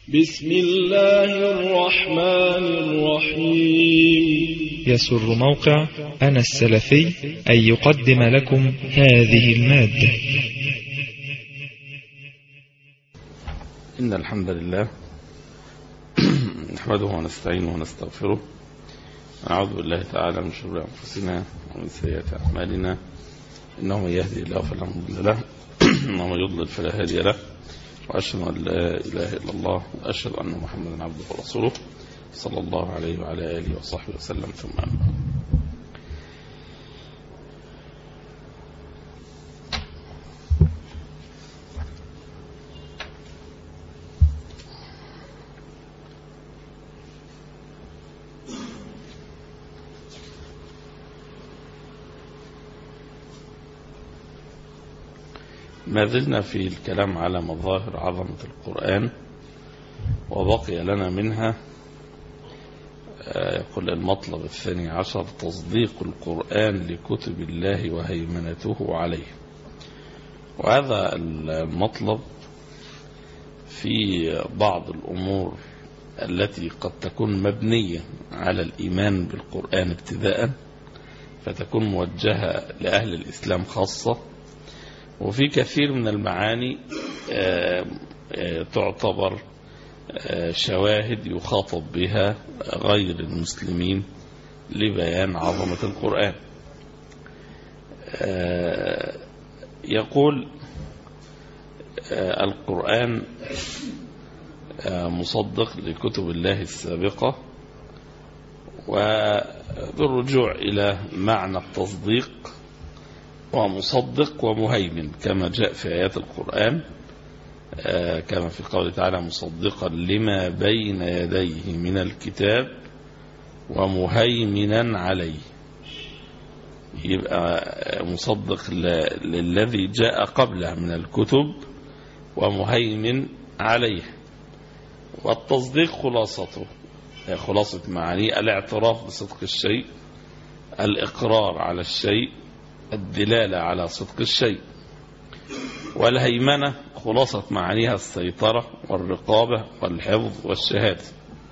بسم الله الرحمن الرحيم. يسر موقع أنا السلفي أن يقدم لكم هذه المادة. إن الحمد لله نحمده ونستعينه ونستغفره، نعوذ بالله تعالى من شرور أنفسنا ومن سيئات أعمالنا، إنه من يهدي الله فلا مضل له ومن يضلل فلا هادي له، وأشهد أن لا إله إلا الله وأشهد أن محمدا عبده ورسوله صلى الله عليه وعلى آله وصحبه وسلم. ثم أما ما زلنا في الكلام على مظاهر عظمة القرآن، وبقي لنا منها يقول المطلب 12 تصديق القرآن لكتب الله وهيمنته عليه. وهذا المطلب في بعض الأمور التي قد تكون مبنية على الإيمان بالقرآن ابتداء، فتكون موجهة لأهل الإسلام خاصة، وفي كثير من المعاني تعتبر شواهد يخاطب بها غير المسلمين لبيان عظمة القرآن. يقول القرآن مصدق لكتب الله السابقة، وبالرجوع إلى معنى التصديق ومصدق ومهيمن كما جاء في آيات القرآن، كما في قوله تعالى مصدقا لما بين يديه من الكتاب ومهيمنا عليه. يبقى مصدق للذي جاء قبله من الكتب ومهيمن عليه. والتصديق خلاصة معانيه الاعتراف بصدق الشيء، الإقرار على الشيء، الدلالة على صدق الشيء. والهيمنة خلاصة معانيها السيطرة والرقابة والحفظ والشهادة.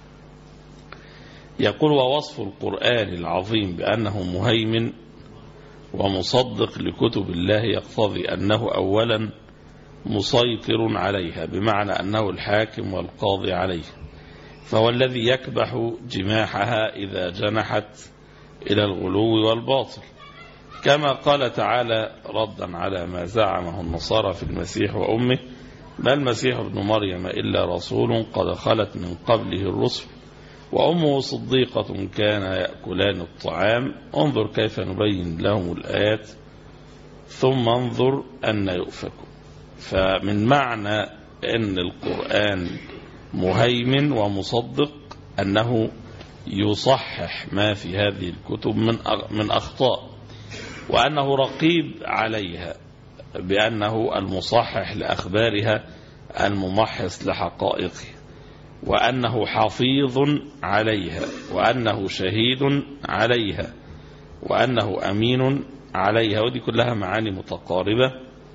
يقول ووصف القرآن العظيم بأنه مهيمن ومصدق لكتب الله يقتضي أنه أولا مسيطر عليها، بمعنى أنه الحاكم والقاضي عليها، فهو الذي يكبح جماحها إذا جنحت إلى الغلو والباطل، كما قال تعالى ردا على ما زعمه النصارى في المسيح وأمه: ما المسيح ابن مريم إلا رسول قد خلت من قبله الرسل وأمه صديقة كان يأكلان الطعام انظر كيف نبين لهم الآيات ثم انظر أن يؤفكون. فمن معنى أن القرآن مهيمن ومصدق أنه يصحح ما في هذه الكتب من أخطاء، وأنه رقيب عليها بأنه المصحح لأخبارها الممحص لحقائقها، وأنه حفيظ عليها، وأنه شهيد عليها، وأنه أمين عليها. ودي كلها معاني متقاربة.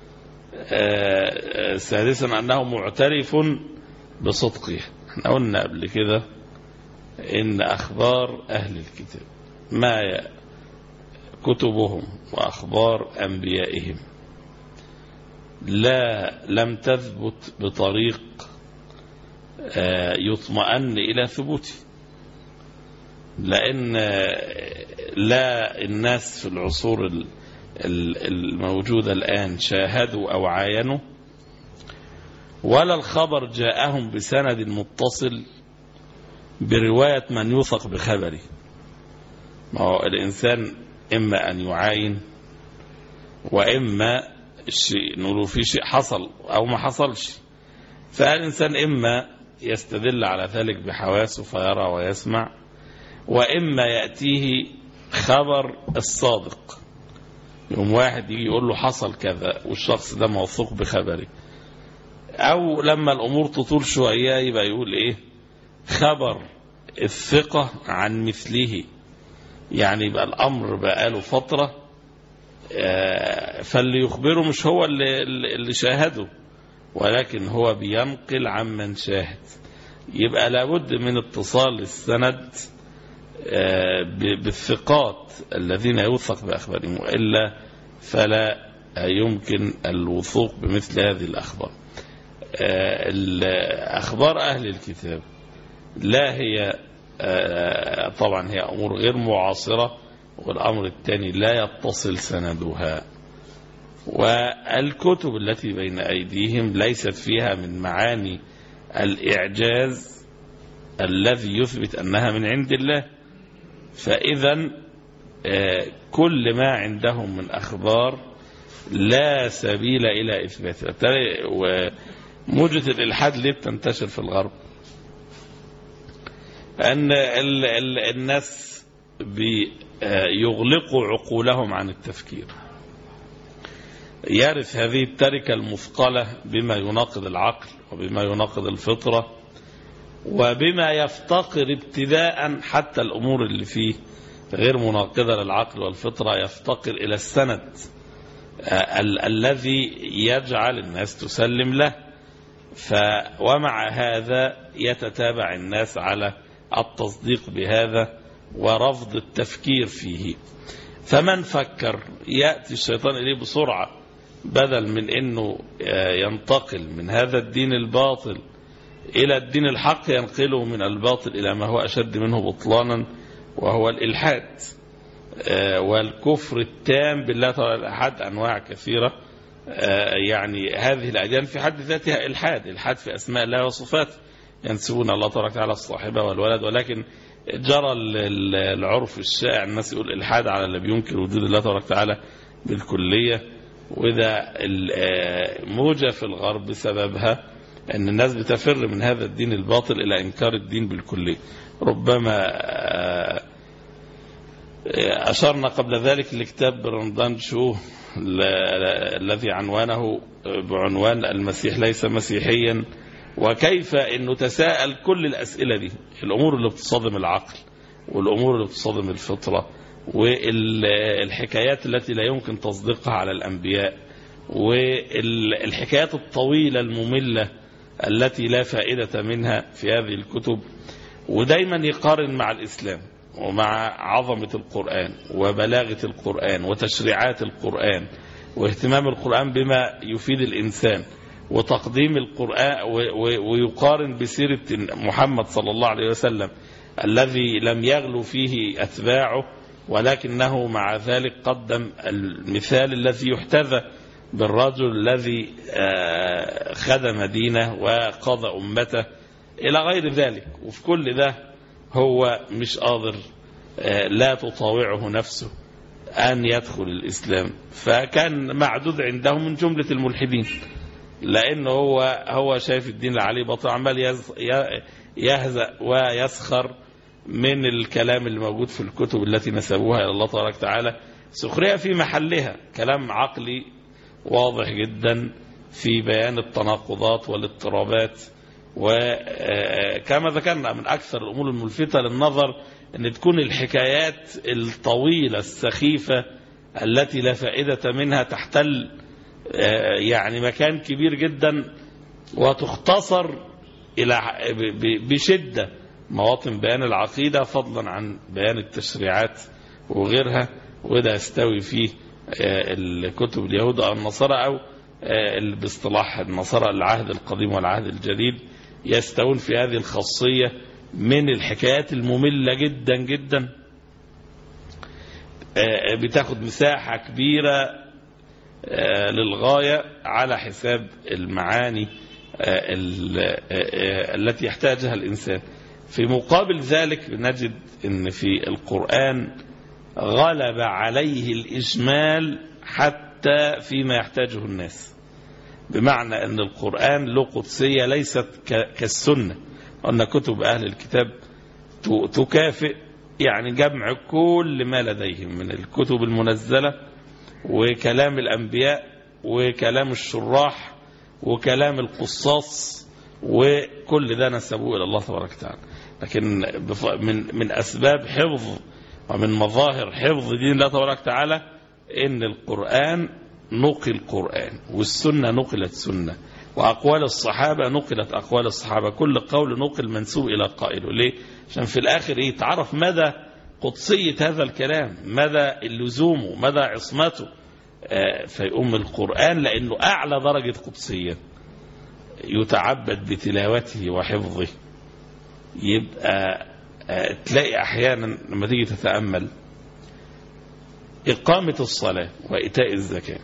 سادسا أنه معترف بصدقها. احنا قلنا قبل كده إن أخبار أهل الكتاب ما كتبهم وأخبار أنبيائهم لم تثبت بطريق يطمئن إلى ثبوته، لأن لا الناس في العصور الموجودة الآن شاهدوا أو عاينوا، ولا الخبر جاءهم بسند متصل برواية من يوثق بخبره. ما هو الإنسان إما أن يعاين، وإما نقول في شيء حصل أو ما حصلش. فالإنسان إما يستدل على ذلك بحواسه فيرى ويسمع، وإما يأتيه خبر الصادق، يوم واحد يجي يقول له حصل كذا والشخص ده موثوق بخبره. أو لما الأمور تطول شوية يبقى يقول إيه؟ خبر الثقة عن مثله، يعني يبقى الأمر بقاله فترة، فاللي يخبره مش هو اللي شاهده، ولكن هو بينقل عمن شاهد. يبقى لابد من اتصال السند بالثقات الذين يوثق بأخبارهم، وإلا فلا يمكن الوثوق بمثل هذه الأخبار. أخبار أهل الكتاب لا هي طبعا هي أمور غير معاصرة، والأمر الثاني لا يتصل سندها، والكتب التي بين أيديهم ليست فيها من معاني الإعجاز الذي يثبت أنها من عند الله. فإذا كل ما عندهم من أخبار لا سبيل إلى إثباتها. وموجة الإلحاد ليه بتنتشر في الغرب؟ أن الناس بيغلقوا عقولهم عن التفكير. يرث هذه التركة المثقلة بما يناقض العقل وبما يناقض الفطرة وبما يفتقر ابتداء، حتى الأمور اللي فيه غير مناقضة للعقل والفطرة يفتقر إلى السند الذي يجعل الناس تسلم له. ومع هذا يتتابع الناس على التصديق بهذا ورفض التفكير فيه. فمن فكر يأتي الشيطان إليه بسرعة، بدل من أنه ينتقل من هذا الدين الباطل إلى الدين الحق ينقله من الباطل إلى ما هو أشد منه بطلانا، وهو الإلحاد والكفر التام بالله تعالى. الإلحاد أنواع كثيرة، يعني هذه الأديان في حد ذاتها إلحاد في أسماء الله وصفاته، ينسبون الله تبارك وتعالى الصاحبة والولد، ولكن جرى العرف الشائع الناس يقول إلحاد على اللي بينكر وجود الله تبارك وتعالى بالكلية. وإذا موجة في الغرب سببها أن الناس بتفر من هذا الدين الباطل إلى إنكار الدين بالكلية. ربما أشرنا قبل ذلك لكتاب برندان شو الذي عنوانه بعنوان المسيح ليس مسيحيا، وكيف أنه تساءل كل الأسئلة دي، الأمور اللي بتصادم العقل والأمور اللي بتصادم الفطرة والحكايات التي لا يمكن تصديقها على الأنبياء والحكايات الطويلة المملة التي لا فائدة منها في هذه الكتب. ودايما يقارن مع الإسلام ومع عظمة القرآن وبلاغة القرآن وتشريعات القرآن واهتمام القرآن بما يفيد الإنسان وتقديم القرآن، ويقارن بسيرة محمد صلى الله عليه وسلم الذي لم يغلو فيه أتباعه، ولكنه مع ذلك قدم المثال الذي يحتذى بالرجل الذي خدم دينه وقضى أمته إلى غير ذلك. وفي كل ده هو مش قادر، لا تطاوعه نفسه أن يدخل الإسلام، فكان معدود عندهم من جملة الملحدين، لأنه هو شايف الدين العلي باطل، عمال يهزأ ويسخر من الكلام اللي موجود في الكتب التي نسبوها إلى الله تبارك وتعالى، سخرية في محلها، كلام عقلي واضح جدا في بيان التناقضات والاضطرابات. وكما ذكرنا من أكثر الأمور الملفتة للنظر أن تكون الحكايات الطويلة السخيفة التي لا فائدة منها تحتل يعني مكان كبير جدا، وتختصر إلى بشدة مواطن بيان العقيدة فضلا عن بيان التشريعات وغيرها. وده يستوي فيه الكتب اليهود أو النصارى، أو باصطلاح النصارى العهد القديم والعهد الجديد، يستوون في هذه الخاصية من الحكايات المملة جدا جدا، بتاخد مساحة كبيرة للغاية على حساب المعاني التي يحتاجها الإنسان. في مقابل ذلك بنجد أن في القرآن غلب عليه الإجمال حتى فيما يحتاجه الناس، بمعنى أن القرآن له قدسية ليست كالسنة، أن كتب أهل الكتاب تكافئ يعني جمع كل ما لديهم من الكتب المنزلة وكلام الأنبياء وكلام الشراح وكلام القصاص، وكل ده نسبوه إلى الله تبارك وتعالى. لكن من أسباب حفظ ومن مظاهر حفظ دين الله تبارك وتعالى إن القرآن نقل قرآن والسنة نقلت سنة، وأقوال الصحابة نقلت أقوال الصحابة، كل قول نقل منسوب إلى قائله. ليه؟ عشان في الآخر تعرف مدى قدسية هذا الكلام، مدى اللزوم، مدى عصمته. فيقوم القرآن لأنه أعلى درجة قدسية يتعبد بتلاوته وحفظه. يبقى تلاقي أحيانا لما تيجي تتأمل إقامة الصلاة وإيتاء الزكاة،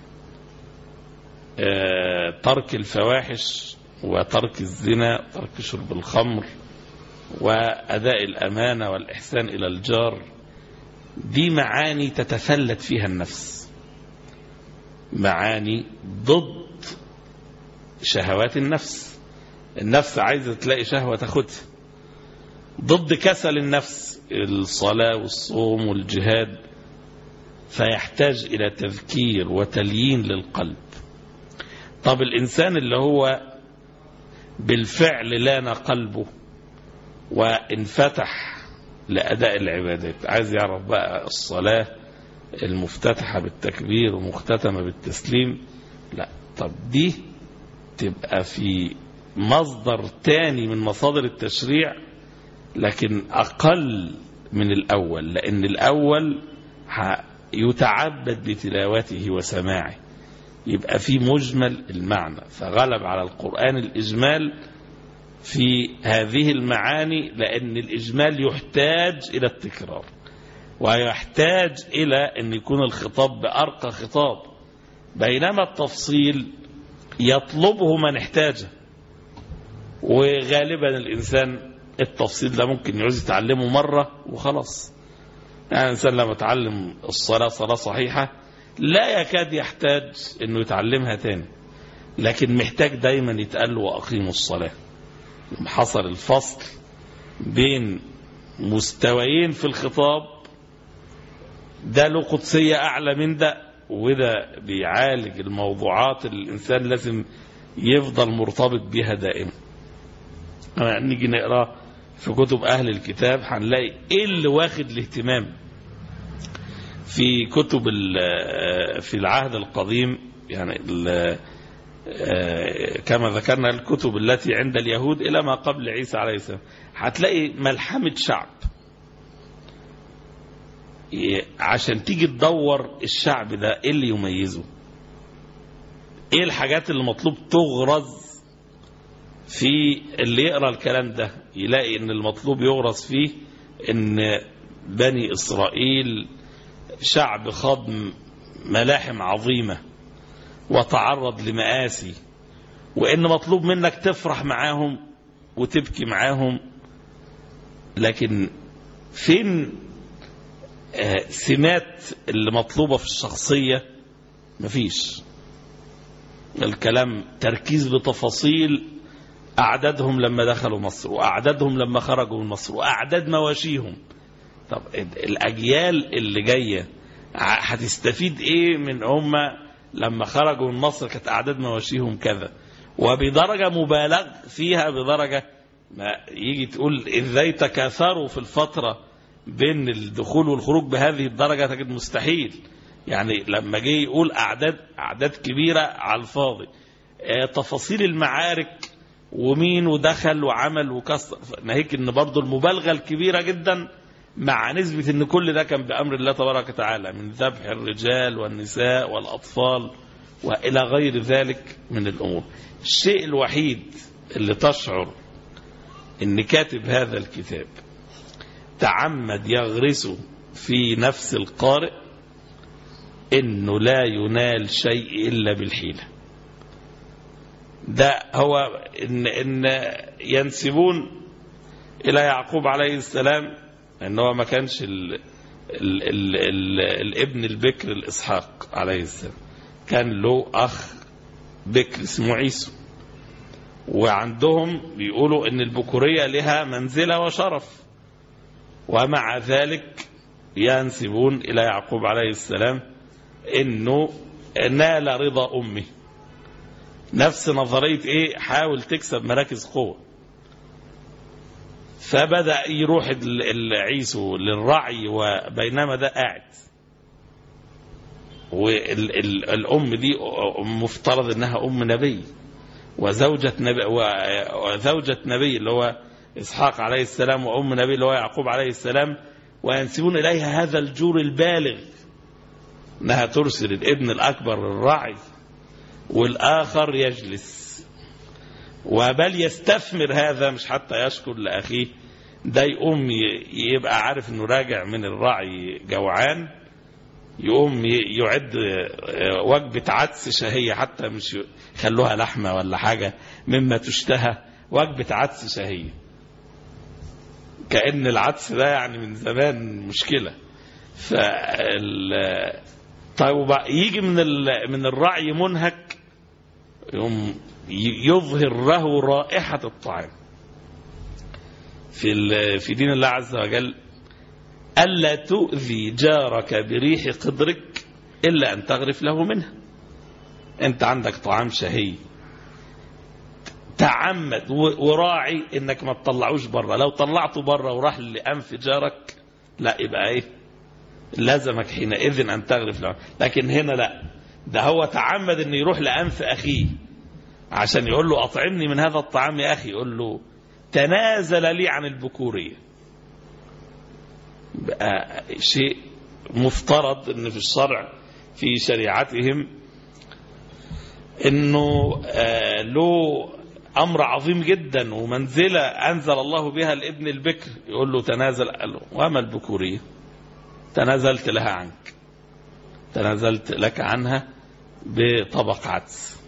ترك الفواحش وترك الزنا، ترك شرب الخمر، وأداء الأمانة والإحسان إلى الجار، دي معاني تتفلت فيها النفس، معاني ضد شهوات النفس. النفس عايزة تلاقي شهوة تاخدها، ضد كسل النفس الصلاة والصوم والجهاد، فيحتاج إلى تذكير وتليين للقلب. طب الإنسان اللي هو بالفعل لان قلبه وانفتح لأداء العبادات، عايز يعرف بقى الصلاة المفتتحة بالتكبير ومختتمة بالتسليم، لا، طب دي تبقى في مصدر تاني من مصادر التشريع، لكن أقل من الأول، لأن الأول يتعبد بتلاوته وسماعه، يبقى في مجمل المعنى، فغلب على القرآن الإجمال في هذه المعاني، لأن الإجمال يحتاج إلى التكرار، ويحتاج إلى أن يكون الخطاب بأرقى خطاب، بينما التفصيل يطلبه من احتاجه. وغالبا الإنسان التفصيل ده ممكن يعوز يتعلمه مرة وخلاص. يعني الإنسان لما يتعلم الصلاة صلاة صحيحة لا يكاد يحتاج أنه يتعلمها تاني، لكن محتاج دايما يتقال له وأقيموا الصلاة. حصل الفصل بين مستويين في الخطاب، ده له قدسية أعلى من ده، وده بيعالج الموضوعات اللي الإنسان لازم يفضل مرتبط بها دائما. نيجي نقرأ في كتب أهل الكتاب هنلاقي إيه اللي واخد الاهتمام في كتب في العهد القديم. يعني كما ذكرنا الكتب التي عند اليهود إلى ما قبل عيسى عليه السلام، هتلاقي ملحمة شعب. عشان تيجي تدور الشعب ده إيه اللي يميزه، إيه الحاجات اللي مطلوب تغرز في اللي يقرأ الكلام ده، يلاقي إن المطلوب يغرز فيه إن بني إسرائيل شعب خاض ملاحم عظيمة وتعرض لمآسي، وإن مطلوب منك تفرح معاهم وتبكي معاهم. لكن فين سمات اللي مطلوبة في الشخصية؟ مفيش. الكلام تركيز بتفاصيل أعدادهم لما دخلوا مصر، وأعدادهم لما خرجوا من مصر، وأعداد مواشيهم. طب الأجيال اللي جاية هتستفيد إيه من هم لما خرجوا من مصر كانت أعداد مواشيهم كذا، وبدرجة مبالغ فيها، بدرجة ما يجي تقول إزاي تكاثروا في الفترة بين الدخول والخروج بهذه الدرجة، تجد مستحيل. يعني لما جه يقول أعداد كبيرة على الفاضي، تفاصيل المعارك ومين ودخل وعمل وكسر، ناهيك ان برضو المبالغة الكبيرة جدا، مع نسبة ان كل ده كان بأمر الله تبارك وتعالى، من ذبح الرجال والنساء والأطفال وإلى غير ذلك من الأمور. الشيء الوحيد اللي تشعر ان كاتب هذا الكتاب تعمد يغرسه في نفس القارئ انه لا ينال شيء الا بالحيلة. ده هو إن ينسبون إلى يعقوب عليه السلام أنه ما كانش الابن البكر الإسحاق عليه السلام، كان له أخ بكر اسمه عيسو، وعندهم بيقولوا أن البكورية لها منزلة وشرف، ومع ذلك ينسبون إلى يعقوب عليه السلام أنه نال رضا أمه. نفس نظرية ايه، حاول تكسب مراكز قوة. فبدأ يروح العيسو للرعي، وبينما ده قاعد، والأم دي مفترض انها أم نبي، وزوجة نبي اللي هو إسحاق عليه السلام، وأم نبي اللي هو يعقوب عليه السلام، وينسبون إليها هذا الجور البالغ أنها ترسل الابن الأكبر للرعي والآخر يجلس، وبل يستثمر هذا مش حتى يشكر لأخيه، ده يقوم يبقى عارف أنه راجع من الرعي جوعان، يقوم يعد وجبة عدس شهية، حتى مش يخلوها لحمة ولا حاجة مما تشتهى، وجبة عدس شهية، كأن العدس ده يعني من زمان مشكلة. طيب يجي من الرعي منهك، يقوم يظهر له رائحة الطعام. في دين الله عز وجل ألا تؤذي جارك بريح قدرك إلا أن تغرف له منها. أنت عندك طعام شهي، تعمد وراعي إنك ما تطلعوش بره، لو طلعته بره وراح لأنف جارك لا يبقى إيه لازمك حينئذ أن تغرف له. لكن هنا لا، ده هو تعمد إنه يروح لأنف أخيه عشان يقول له أطعمني من هذا الطعام يا أخي، يقول له تنازل لي عن البكورية. بقى شيء مفترض ان في الشرع في شريعتهم انه له امر عظيم جدا ومنزلة انزل الله بها الابن البكر، يقول له تنازل، قال له وما البكورية؟ تنازلت لها عنك، تنازلت لك عنها بطبق عدس.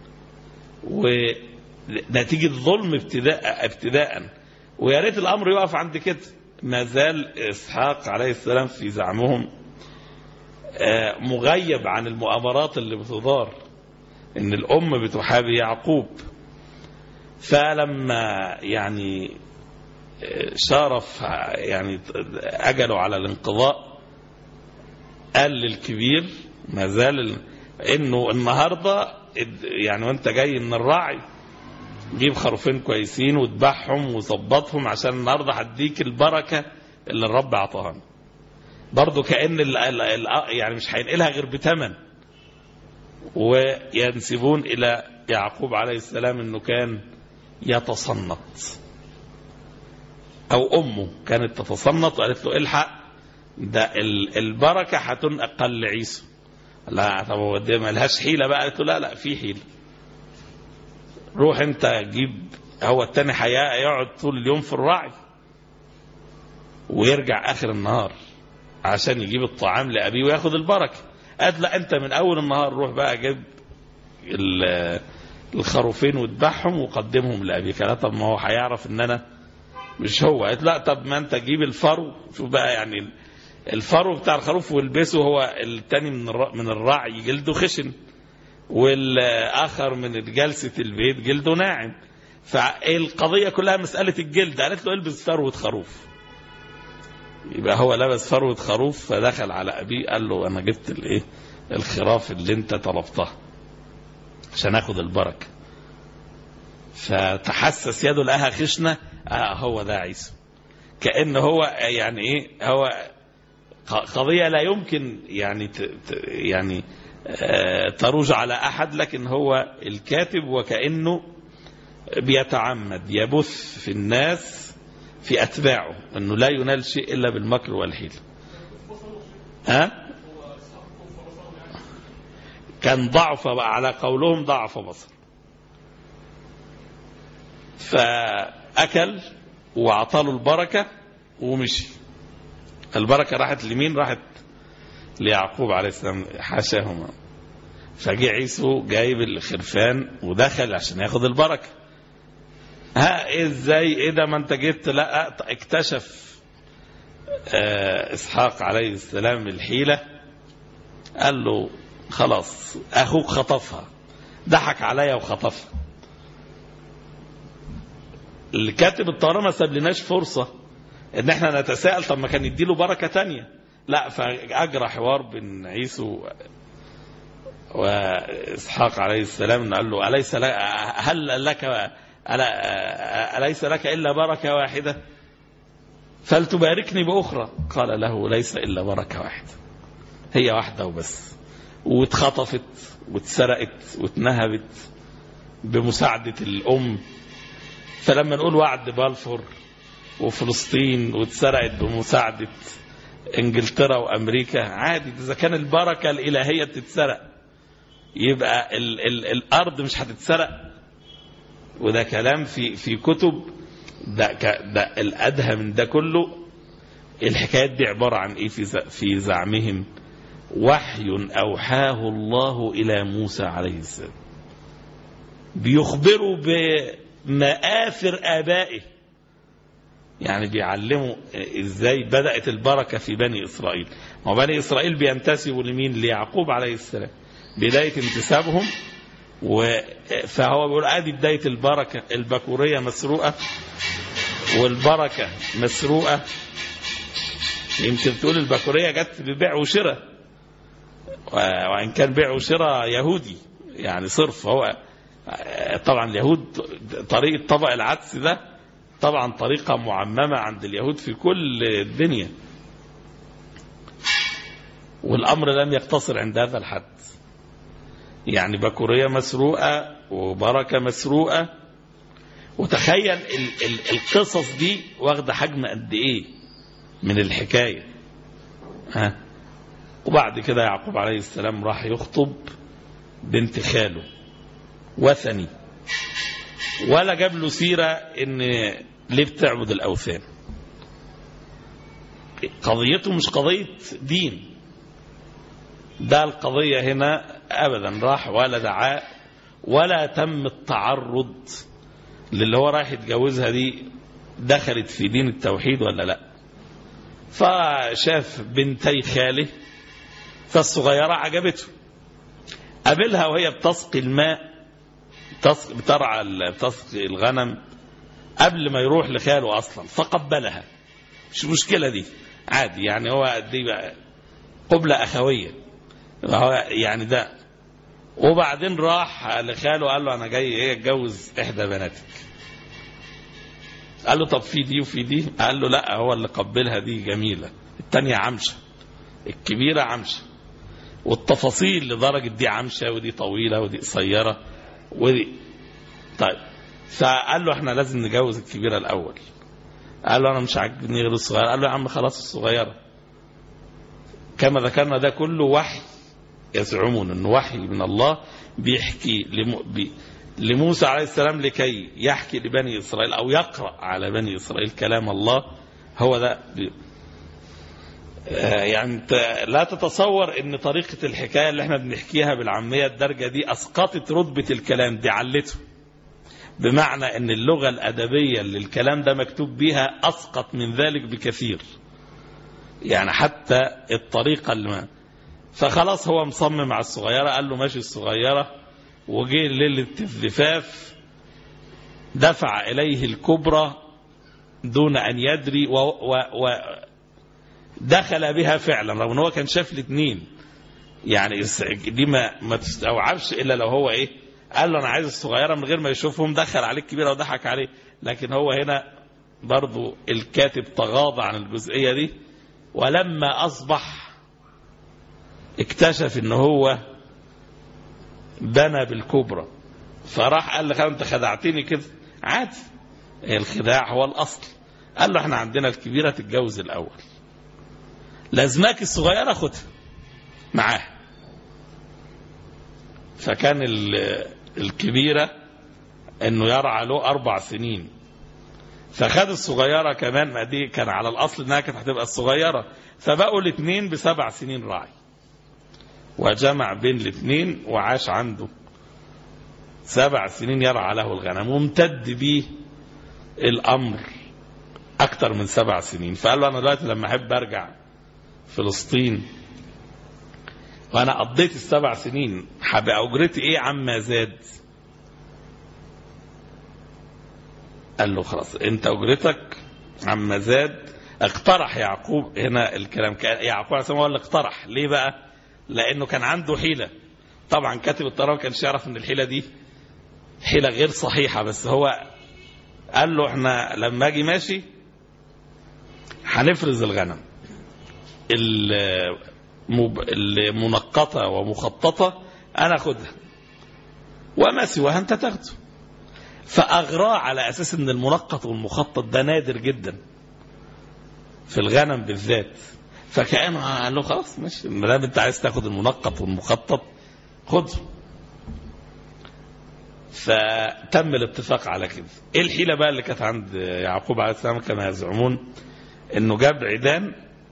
ونتيجة ظلم ابتداء، ويا ريت الامر يقف عند كده. ما زال إسحاق عليه السلام في زعمهم مغيب عن المؤامرات اللي بتدار، إن الأم بتحابي يعقوب. فلما يعني شارف يعني أجلوا على الانقضاء، قال للكبير ما زال إنه النهاردة يعني وانت جاي من الرعي جيب خروفين كويسين وتبعهم وظبطهم عشان النهارده هديك البركه اللي الرب عطاها. برضه كأن يعني مش هينقلها غير بثمن. وينسبون الى يعقوب عليه السلام انه كان يتصنط، او امه كانت تتصنط وقالت له الحق ده البركه هتنقل لعيسى. لا طب هو دي مالهاش حيله بقى؟ قالت له لا في حيله، روح انت جيب. هو التاني يقعد طول اليوم في الرعي ويرجع اخر النهار عشان يجيب الطعام لابيه وياخد البركه. قالت لا انت من اول النهار روح بقى جيب الخروفين وتبعهم وقدمهم لابيك. قال طب ما هو هيعرف ان انا مش هو. قالت لا طب ما انت جيب الفرو، شوف بقى يعني الفرو بتاع الخروف والبسه. هو التاني من الرعي جلده خشن، والآخر من جلسة البيت جلده ناعم، فالقضية كلها مسألة الجلد. قالت له البس فروة خروف. يبقى هو لبس فروة خروف، فدخل على أبيه قال له أنا جبت الخراف اللي انت طلبتها عشان اخد البركة. فتحسس يده لقاها خشنة، هو ده عيسى. كأن هو يعني ايه، هو قضية لا يمكن يعني تروج على أحد، لكن هو الكاتب وكأنه بيتعمد يبث في الناس في أتباعه أنه لا ينال شيء إلا بالمكر والحيل. كان ضعف على قولهم، ضعف بصر، فأكل وعطاله البركة ومشي. البركة راحت لمين؟ راحت ليعقوب عليه السلام، حاشاهما. فجاء عيسو جايب الخرفان ودخل عشان ياخد البركة. ازاي ايه ده ما انت جيت؟ لا، اكتشف اسحاق عليه السلام الحيلة. قال له خلاص اخوك خطفها، ضحك عليا وخطفها. اللي كاتب الطيارة ما سابلناش فرصة ان احنا نتساءل طب ما كان يديله بركة تانية. لا، فأجرى حوار بين عيسو وإسحاق عليه السلام، قال له أليس لك إلا بركة واحدة فلتباركني بأخرى؟ قال له ليس إلا بركة واحدة، هي واحدة وبس، واتخطفت واتسرقت واتنهبت بمساعدة الأم. فلما نقول وعد بلفور وفلسطين واتسرقت بمساعدة انجلترا وامريكا، عادي. اذا كان البركة الالهية تتسرق يبقى الارض مش هتتسرق. وده كلام في كتب. ده الادهى من ده كله. الحكايات دي عبارة عن ايه في زعمهم؟ وحي اوحاه الله الى موسى عليه السلام، بيخبروا بمآثر آبائه، يعني بيعلموا ازاي بدأت البركة في بني إسرائيل. وبني إسرائيل بينتسبوا لمين؟ ليعقوب عليه السلام، بداية انتسابهم. فهو بيقول ادي بداية البركة. البكورية مسروقة والبركة مسروقة. يمكن تقول البكورية جت ببيع وشراء، وإن كان بيع وشراء يهودي يعني صرف. هو طبعا اليهود طريقة طبق العدس ده طبعا طريقة معممة عند اليهود في كل الدنيا، والأمر لم يقتصر عند هذا الحد. يعني بكورية مسروقة وبركة مسروقة. وتخيل القصص دي واخدة حجم قد ايه من الحكاية. وبعد كده يعقوب عليه السلام راح يخطب بنت خاله وثني، ولا جاب له سيرة ان ليه بتعبد الأوثان. قضيته مش قضية دين، ده القضية هنا أبدا. راح ولا دعاء ولا تم التعرض للي هو رايح يتجوزها دي دخلت في دين التوحيد ولا لا. فشاف بنتي خاله، فالصغيرة عجبته، قابلها وهي بتسقي الماء، بتسقي الغنم قبل ما يروح لخاله أصلا، فقبلها. مش مشكلة دي، عادي يعني. هو دي بقى قبلة أخوية يعني ده. وبعدين راح لخاله قال له أنا جاي اتجوز إحدى بناتك. قال له طب في دي وفي دي؟ قال له لا، هو اللي قبلها دي جميلة، التانية عمشة، الكبيرة عمشة، والتفاصيل لدرجة دي عمشة ودي طويلة ودي قصيرة ودي. طيب فقال له احنا لازم نجوز الكبيرة الأول. قال له أنا مش عاجبني غير الصغيرة. قال له يا عم خلاص الصغيرة. كما ذكرنا ده كله وحي، يزعمون أنه وحي من الله بيحكي لموسى عليه السلام لكي يحكي لبني إسرائيل أو يقرأ على بني إسرائيل كلام الله. هو ده يعني انت لا تتصور ان طريقة الحكاية اللي احنا بنحكيها بالعامية الدرجة دي اسقطت رتبة الكلام، دي علته. بمعنى ان اللغة الادبية اللي الكلام ده مكتوب بيها اسقط من ذلك بكثير، يعني حتى الطريقة اللي ما. فخلاص هو مصمم على الصغيرة، قال له ماشي الصغيرة. وجي ليلة الزفاف دفع اليه الكبرى دون ان يدري دخل بها فعلا، رغم ان هو كان شاف الاثنين. يعني دي ما تستوعبش الا لو هو ايه قال له انا عايز الصغيره من غير ما يشوفهم، دخل عليه الكبيره وضحك عليه. لكن هو هنا برضو الكاتب تغاضى عن الجزئيه دي، ولما اصبح اكتشف ان هو بنى بالكبرى، فراح قال له انت خدعتني كده. عادي، الخداع هو الاصل. قال له احنا عندنا الكبيره تتجوز الاول، لازماك الصغيرة خدها معاه. فكان الكبيرة انه يرعى له 4 سنين، فخد الصغيرة كمان. ما دي كان على الاصل انها كانت هتبقى الصغيرة، فبقوا الاثنين ب7 سنين راعي، وجمع بين الاثنين وعاش عنده 7 سنين يرعى له الغنم، وامتد بيه الامر اكتر من 7 سنين. فقال له انا دلوقتي لما احب ارجع فلسطين وانا قضيت ال7 سنين هبقى اجرتي ايه عما زاد؟ قال له خلاص انت اجرتك عما زاد. اقترح يعقوب هنا الكلام، يعقوب عليه السلام هو اللي اقترح. ليه بقى؟ لانه كان عنده حيلة. طبعا كاتب التراوي كانش يعرف ان الحيلة دي حيلة غير صحيحة، بس هو قال له احنا لما اجي ماشي هنفرز الغنم المنقطة ومخططة، أنا أخدها وما سواها أنت تاخده. فأغراه على أساس أن المنقط والمخطط ده نادر جدا في الغنم بالذات، فكأنه قال له خلاص ماشي، ما دام أنت عايز تاخد المنقط والمخطط خده. فتم الاتفاق على كده. ايه الحيلة بقى اللي كانت عند يعقوب عليه السلام كما يزعمون؟ انه جاب عيدان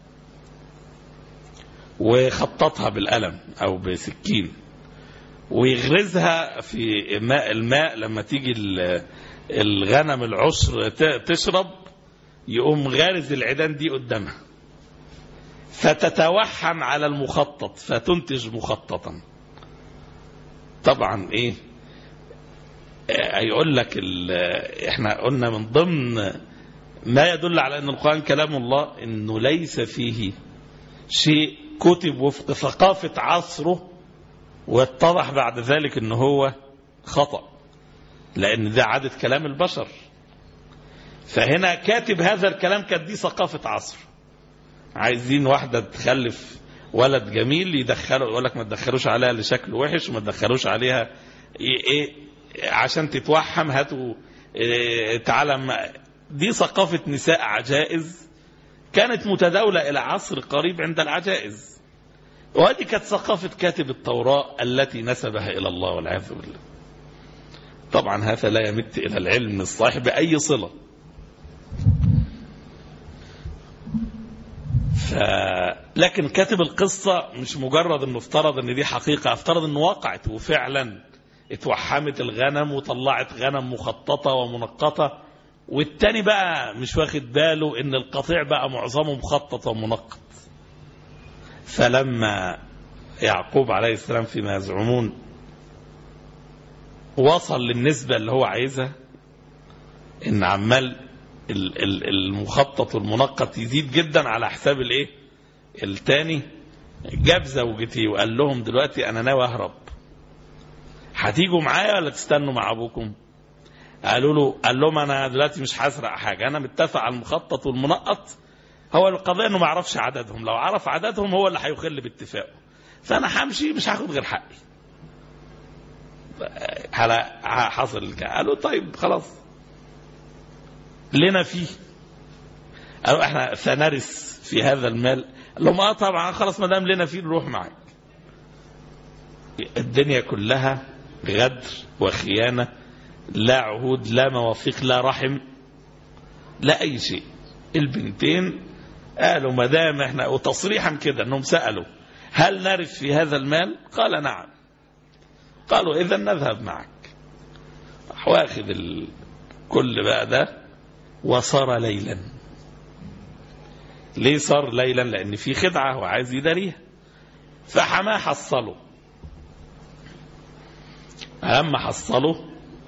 وخططها بالقلم او بسكين ويغرزها في الماء لما تيجي الغنم العشر تشرب، يقوم غارز العيدان دي قدامها فتتوحم على المخطط فتنتج مخططا. طبعا ايه هيقول لك احنا قلنا من ضمن ما يدل على ان القرآن كلام الله انه ليس فيه شيء كتب وفق ثقافة عصره واتضح بعد ذلك انه هو خطأ، لان ده عادة كلام البشر. فهنا كاتب هذا الكلام كانت دي ثقافة عصر، عايزين واحدة تخلف ولد جميل يدخلوا، يقول لك ما تدخلوش عليها لشكل وحش وما تدخلوش عليها ايه عشان تتوحم، هاتوا تعالى. دي ثقافة نساء عجائز كانت متداولة إلى عصر قريب عند العجائز، وهذه كانت ثقافة كاتب التوراة التي نسبها إلى الله والعياذ بالله. طبعا هذا لا يمت إلى العلم الصحيح بأي صلة. لكن كاتب القصة مش مجرد انه افترض ان دي حقيقة، افترض انه وقعت وفعلا اتوحمت الغنم وطلعت غنم مخططة ومنقطة، والتاني بقى مش واخد باله ان القطيع بقى معظمه مخطط ومنقط. فلما يعقوب عليه السلام فيما يزعمون وصل للنسبة اللي هو عايزها، ان عمال المخطط والمنقط يزيد جدا على حساب الايه التاني، جاب زوجتي وقال لهم دلوقتي انا ناوي اهرب، هتيجوا معايا ولا تستنوا مع ابوكم؟ قال لهم انا دلوقتي مش هسرق حاجه، انا متفق على المخطط والمنقط، هو القضيه انه ما يعرفش عددهم، لو عرف عددهم هو اللي هيخل باتفاقه، فانا همشي مش هاخد غير حقي. حصل قالوا طيب خلاص لنا فيه، قالوا احنا سنرث في هذا المال. قال لهم طبعا خلاص ما دام لنا فيه نروح معاك. الدنيا كلها غدر وخيانة، لا عهود لا مواثيق لا رحم لا أي شيء. البنتين قالوا ما دام احنا، وتصريحا كده انهم سألوا هل نرث في هذا المال؟ قال نعم. قالوا إذا نذهب معك. واخذ كل بقى ده وصار ليلا. ليه صار ليلا؟ لأن في خدعة وعايز يداريها. فحماه حصله. أما حصله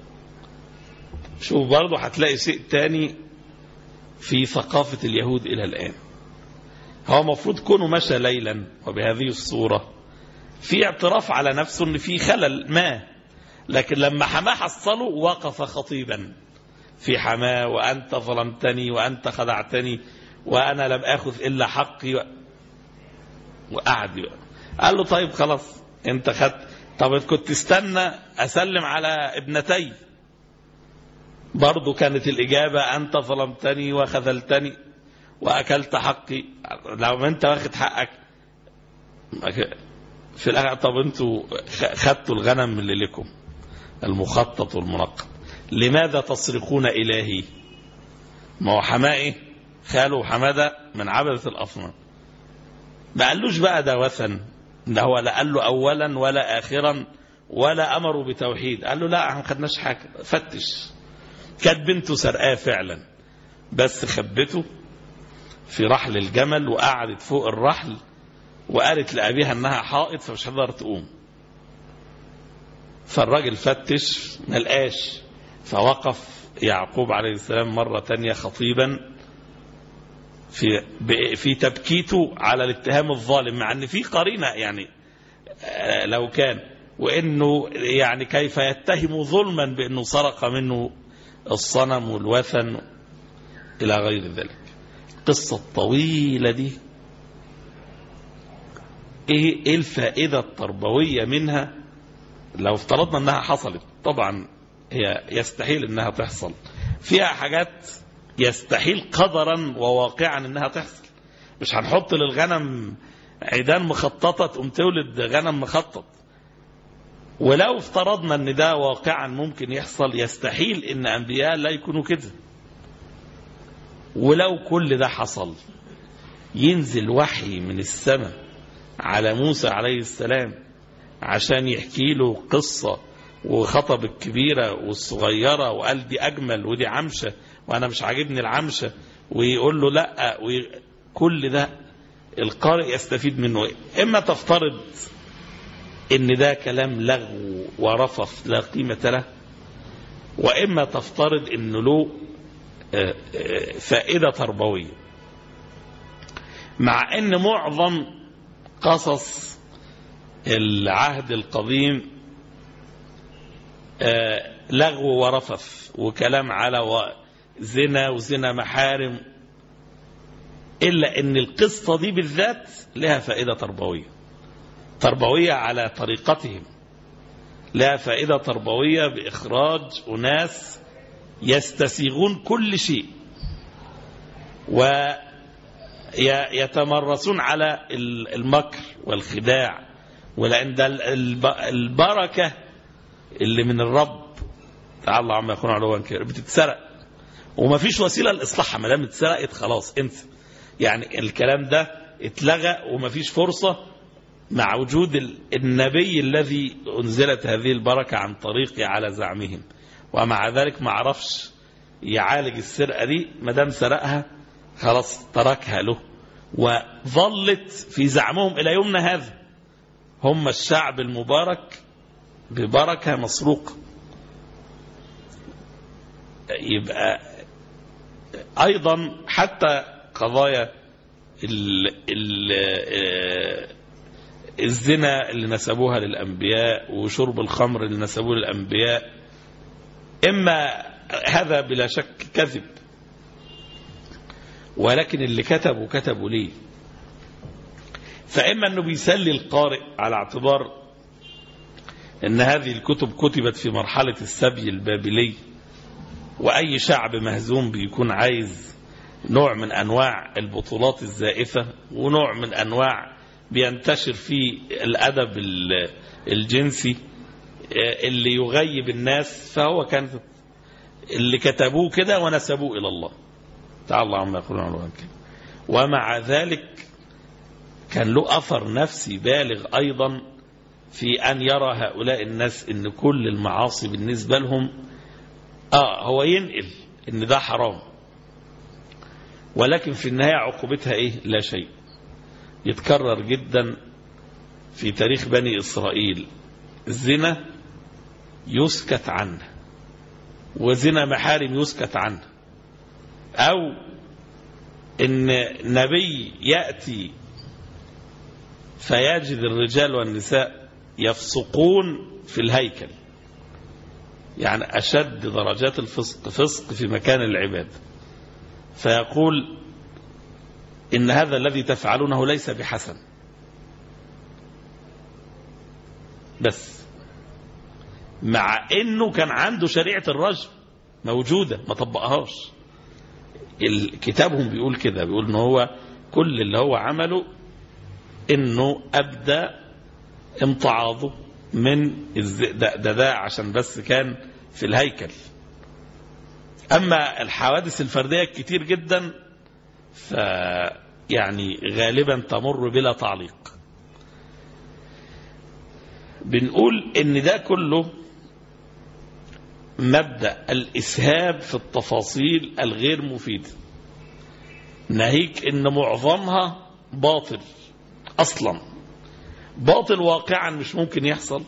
شوف برضه هتلاقي شيء تاني في ثقافة اليهود إلى الآن. هو مفروض كونه مشى ليلا وبهذه الصورة في اعتراف على نفسه ان في خلل ما، لكن لما حماه حصله وقف خطيبا في حماه: وأنت ظلمتني وأنت خدعتني وأنا لم أخذ إلا حقي وقعد قال له طيب خلاص أنت خدت، طب كنت تستنى أسلم على ابنتي؟ برضو كانت الإجابة: أنت ظلمتني وخذلتني وأكلت حقي. لو أنت واخد حقك في الآخر، طب أنتوا خدتوا الغنم اللي لكم المخطط والمنقط، لماذا تصرخون إلهي؟ ما هو حماه خاله حمادة من عبدة الأصنام. ما قالوش بقى ده وثن، ده هو لا قال له أولا ولا آخرا ولا أمره بتوحيد. قال له لا ما خدناش حاجة، فتش. كانت بنته سرقاه فعلا، بس خبته في رحل الجمل وقعدت فوق الرحل وقالت لأبيها أنها حائط فمش هتقدر تقوم. فالراجل فتش ملقاش، فوقف يعقوب عليه السلام مرة تانية خطيبا في تبكيته على الاتهام الظالم، مع أن في قرينة يعني لو كان، وإنه يعني كيف يتهم ظلما بأنه سرق منه الصنم والوثن إلى غير ذلك. القصة الطويلة دي ايه الفائدة التربوية منها؟ لو افترضنا انها حصلت، طبعا هي يستحيل انها تحصل، فيها حاجات يستحيل قدرا وواقعا انها تحصل. مش هنحط للغنم عيدان مخططة تقوم تولد غنم مخطط. ولو افترضنا ان ده واقعا ممكن يحصل، يستحيل ان انبياء لا يكونوا كده. ولو كل ده حصل، ينزل وحي من السماء على موسى عليه السلام عشان يحكي له قصة وخطب الكبيرة والصغيرة، وقال دي أجمل ودي عمشة وأنا مش عاجبني العمشة، ويقول له لأ، كل ده القارئ يستفيد منه. إما تفترض إن ده كلام لغو ورفث لا قيمة له، وإما تفترض إنه له فائدة تربوية. مع إن معظم قصص العهد القديم لغو ورفث وكلام على زنا وزنا محارم، إلا إن القصة دي بالذات لها فائدة تربوية على طريقتهم، لها فائدة تربوية بإخراج أناس يستسيغون كل شيء ويتمرسون على المكر والخداع. ولأن ده البركة اللي من الرب تعالى عما يكون علوا كبيرا بتتسرق، وما فيش وسيلة لإصلاحها. ما دام اتسرقت خلاص انت يعني الكلام ده اتلغى، وما فيش فرصة مع وجود النبي الذي أنزلت هذه البركة عن طريقه على زعمهم. ومع ذلك ما عرفش يعالج السرقة دي، ما دام سرقها خلاص تركها له، وظلت في زعمهم إلى يومنا هذا هم الشعب المبارك ببركة مسروقة. يبقى أيضا حتى قضايا الزنا اللي نسبوها للأنبياء وشرب الخمر اللي نسبوه للأنبياء، إما هذا بلا شك كذب، ولكن اللي كتبوا ليه؟ فإما أنه بيسلي القارئ على اعتبار أن هذه الكتب كتبت في مرحلة السبي البابلي، وأي شعب مهزوم بيكون عايز نوع من أنواع البطولات الزائفة، ونوع من أنواع بينتشر فيه الأدب الجنسي اللي يغيب الناس، فهو كان اللي كتبوه كده ونسبوه إلى الله تعالى عما يقولون عنه كده. ومع ذلك كان له أثر نفسي بالغ أيضا في أن يرى هؤلاء الناس إن كل المعاصي بالنسبة لهم هو ينقل إن ده حرام، ولكن في النهاية عقوبتها إيه؟ لا شيء. يتكرر جدا في تاريخ بني إسرائيل الزنا يسكت عنه، وزنا محارم يسكت عنه، أو إن نبي يأتي فيجد الرجال والنساء يفسقون في الهيكل، يعني أشد درجات الفسق فسق في مكان العبادة، فيقول إن هذا الذي تفعلونه ليس بحسن، بس مع إنه كان عنده شريعة الرجم موجودة ما طبقهاش. كتابهم بيقول كده، بيقول إنه هو كل اللي هو عمله إنه أبدأ امتعاضه من ده عشان بس كان في الهيكل. أما الحوادث الفردية كتير جدا يعني غالبا تمر بلا تعليق. بنقول إن ده كله مبدأ الإسهاب في التفاصيل الغير مفيدة، ناهيك إن معظمها باطل أصلا، باطل واقعا مش ممكن يحصل،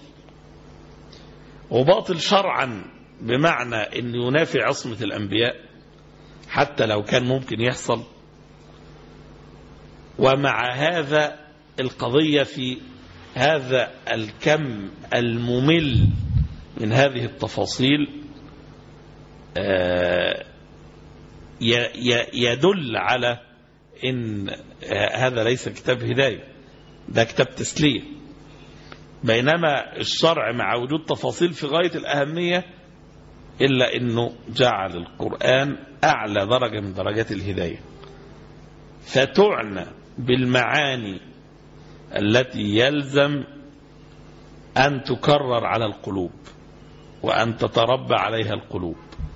وباطل شرعا بمعنى أن ينافي عصمة الأنبياء حتى لو كان ممكن يحصل. ومع هذا القضية في هذا الكم الممل من هذه التفاصيل يدل على أن هذا ليس كتاب هداية، ده كتاب تسلية. بينما الشرع مع وجود تفاصيل في غاية الأهمية إلا أنه جعل القرآن أعلى درجة من درجات الهداية، فتعنى بالمعاني التي يلزم أن تكرر على القلوب وأن تتربى عليها القلوب.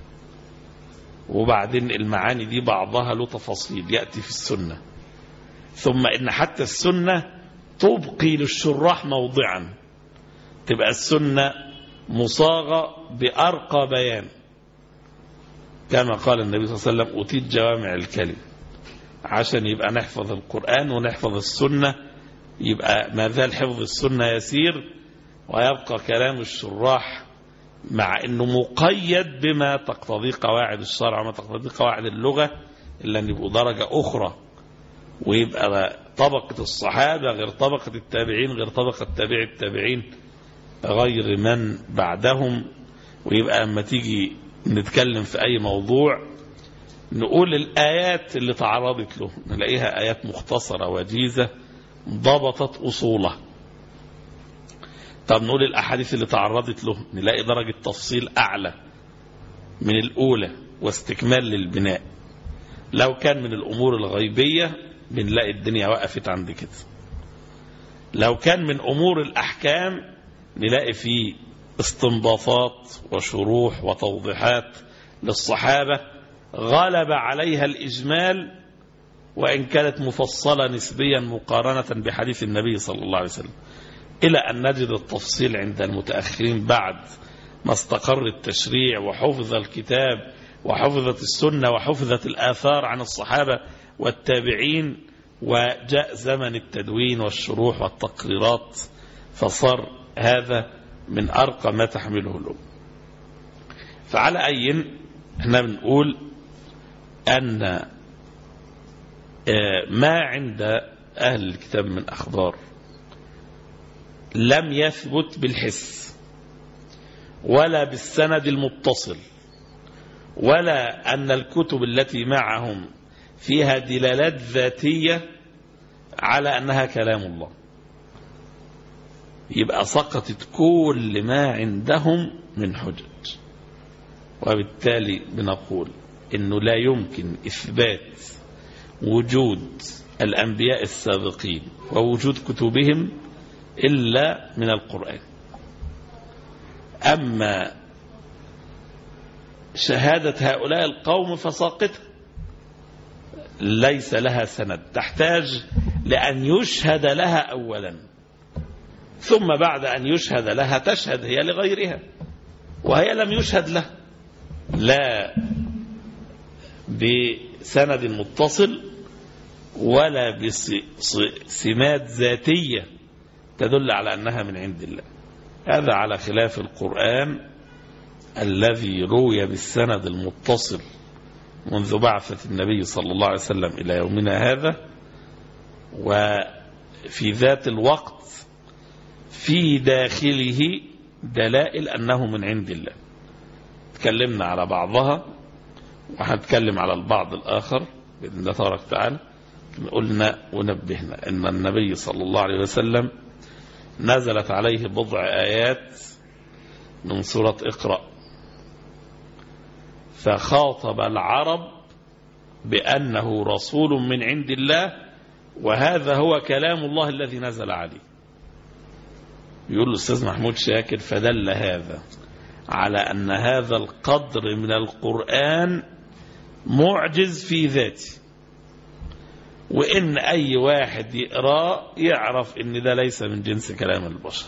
وبعدين المعاني دي بعضها له تفاصيل يأتي في السنة، ثم إن حتى السنة تبقي للشراح موضعا، تبقى السنة مصاغة بأرقى بيان، كما قال النبي صلى الله عليه وسلم أوتيت جوامع الكلم، عشان يبقى نحفظ القرآن ونحفظ السنة، يبقى ما زال حفظ السنة يسير ويبقى كلام الشراح مع أنه مقيد بما تقتضي قواعد الشرع وما تقتضي قواعد اللغة، إلا أن يبقوا درجة أخرى، ويبقى طبقة الصحابة غير طبقة التابعين غير طبقة تابع التابعين غير من بعدهم. ويبقى لما تيجي نتكلم في أي موضوع نقول الآيات اللي تعرضت له نلاقيها آيات مختصرة وجيزة ضبطت أصوله. طب نقول الأحاديث اللي تعرضت له نلاقي درجة تفصيل أعلى من الأولى واستكمال للبناء. لو كان من الأمور الغيبية بنلاقي الدنيا وقفت عند كده. لو كان من أمور الأحكام نلاقي فيه استنباطات وشروح وتوضيحات للصحابة غلب عليها الإجمال، وإن كانت مفصلة نسبيا مقارنة بحديث النبي صلى الله عليه وسلم، إلى أن نجد التفصيل عند المتأخرين بعد ما استقر التشريع وحفظ الكتاب وحفظت السنة وحفظت الآثار عن الصحابة والتابعين، وجاء زمن التدوين والشروح والتقريرات، فصار هذا من أرقى ما تحمله الأمة. فعلى أي احنا بنقول أن ما عند أهل الكتاب من أخبار لم يثبت بالحس ولا بالسند المتصل، ولا أن الكتب التي معهم فيها دلالات ذاتية على أنها كلام الله، يبقى سقطت كل ما عندهم من حجج. وبالتالي بنقول إنه لا يمكن إثبات وجود الأنبياء السابقين ووجود كتبهم إلا من القرآن. أما شهادة هؤلاء القوم فساقطة، ليس لها سند، تحتاج لأن يشهد لها أولا، ثم بعد أن يشهد لها تشهد هي لغيرها، وهي لم يشهد لها لا بسند متصل ولا بسمات ذاتية تدل على أنها من عند الله. هذا على خلاف القرآن الذي روي بالسند المتصل منذ بعثة النبي صلى الله عليه وسلم إلى يومنا هذا، وفي ذات الوقت في داخله دلائل أنه من عند الله. تكلمنا على بعضها وهنتكلم على البعض الآخر بإذن الله تبارك وتعالى. قلنا ونبهنا أن النبي صلى الله عليه وسلم نزلت عليه بضع آيات من سورة اقرأ، فخاطب العرب بأنه رسول من عند الله، وهذا هو كلام الله الذي نزل عليه. يقول الأستاذ محمود شاكر فدل هذا على أن هذا القدر من القرآن معجز في ذاته، وإن أي واحد يقرأ يعرف إن ده ليس من جنس كلام البشر.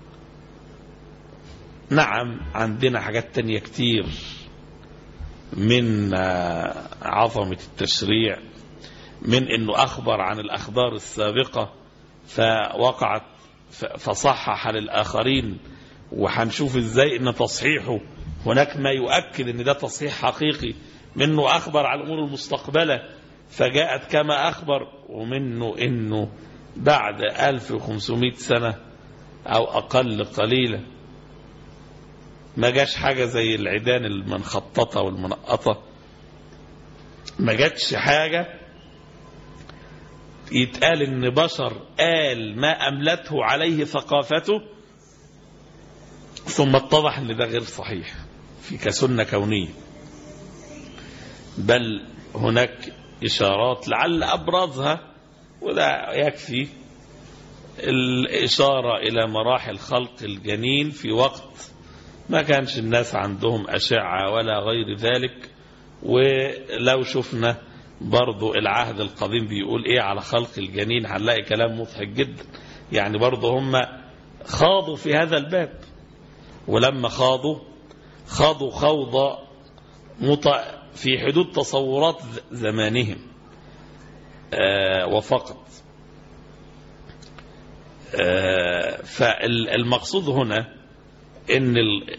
نعم عندنا حاجات تانية كتير من عظمة التشريع، من إنه أخبر عن الأخبار السابقة فوقعت فصحح للآخرين، وحنشوف إزاي إن تصحيحه هناك ما يؤكد إن ده تصحيح حقيقي، منه أخبر على الأمور المستقبلة فجاءت كما أخبر، ومنه إنه بعد 1500 سنة أو أقل قليلا ما جاش حاجة زي العيدان المنخططة والمنقطة، ما جاتش حاجة يتقال إن بشر قال ما أملته عليه ثقافته ثم اتضح ان ده غير صحيح كسنة كونية، بل هناك إشارات لعل أبرزها وده يكفي الإشارة إلى مراحل خلق الجنين في وقت ما كانش الناس عندهم أشعة ولا غير ذلك. ولو شفنا برضو العهد القديم بيقول إيه على خلق الجنين هنلاقي كلام مضحك جدا. يعني برضو هم خاضوا في هذا الباب، ولما خاضوا خوضة في حدود تصورات زمانهم وفقط. فالمقصود هنا ان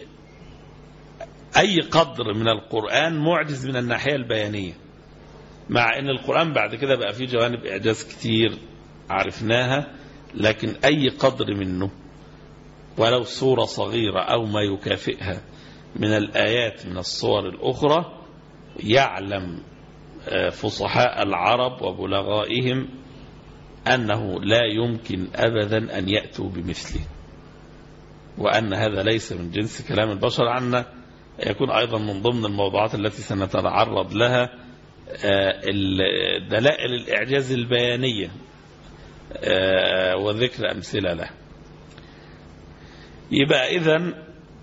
اي قدر من القرآن معجز من الناحية البيانية، مع ان القرآن بعد كده بقى فيه جوانب اعجاز كتير عرفناها، لكن اي قدر منه ولو صورة صغيرة او ما يكافئها من الآيات من الصور الأخرى يعلم فصحاء العرب وبلغائهم أنه لا يمكن أبدا أن يأتوا بمثله، وأن هذا ليس من جنس كلام البشر. عنا يكون أيضا من ضمن الموضوعات التي سنتعرض لها دلائل الإعجاز البيانية وذكر أمثلة له. يبقى إذن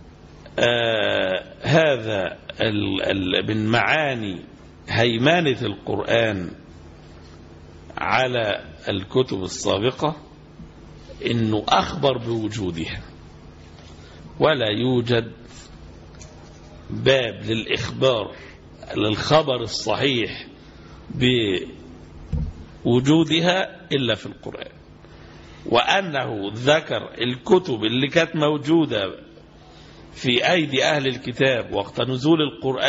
هذا من معاني هيمنة القرآن على الكتب السابقة إنه أخبر بوجودها، ولا يوجد باب للإخبار للخبر الصحيح بوجودها إلا في القرآن، وأنه ذكر الكتب اللي كانت موجودة في أيدي أهل الكتاب وقت نزول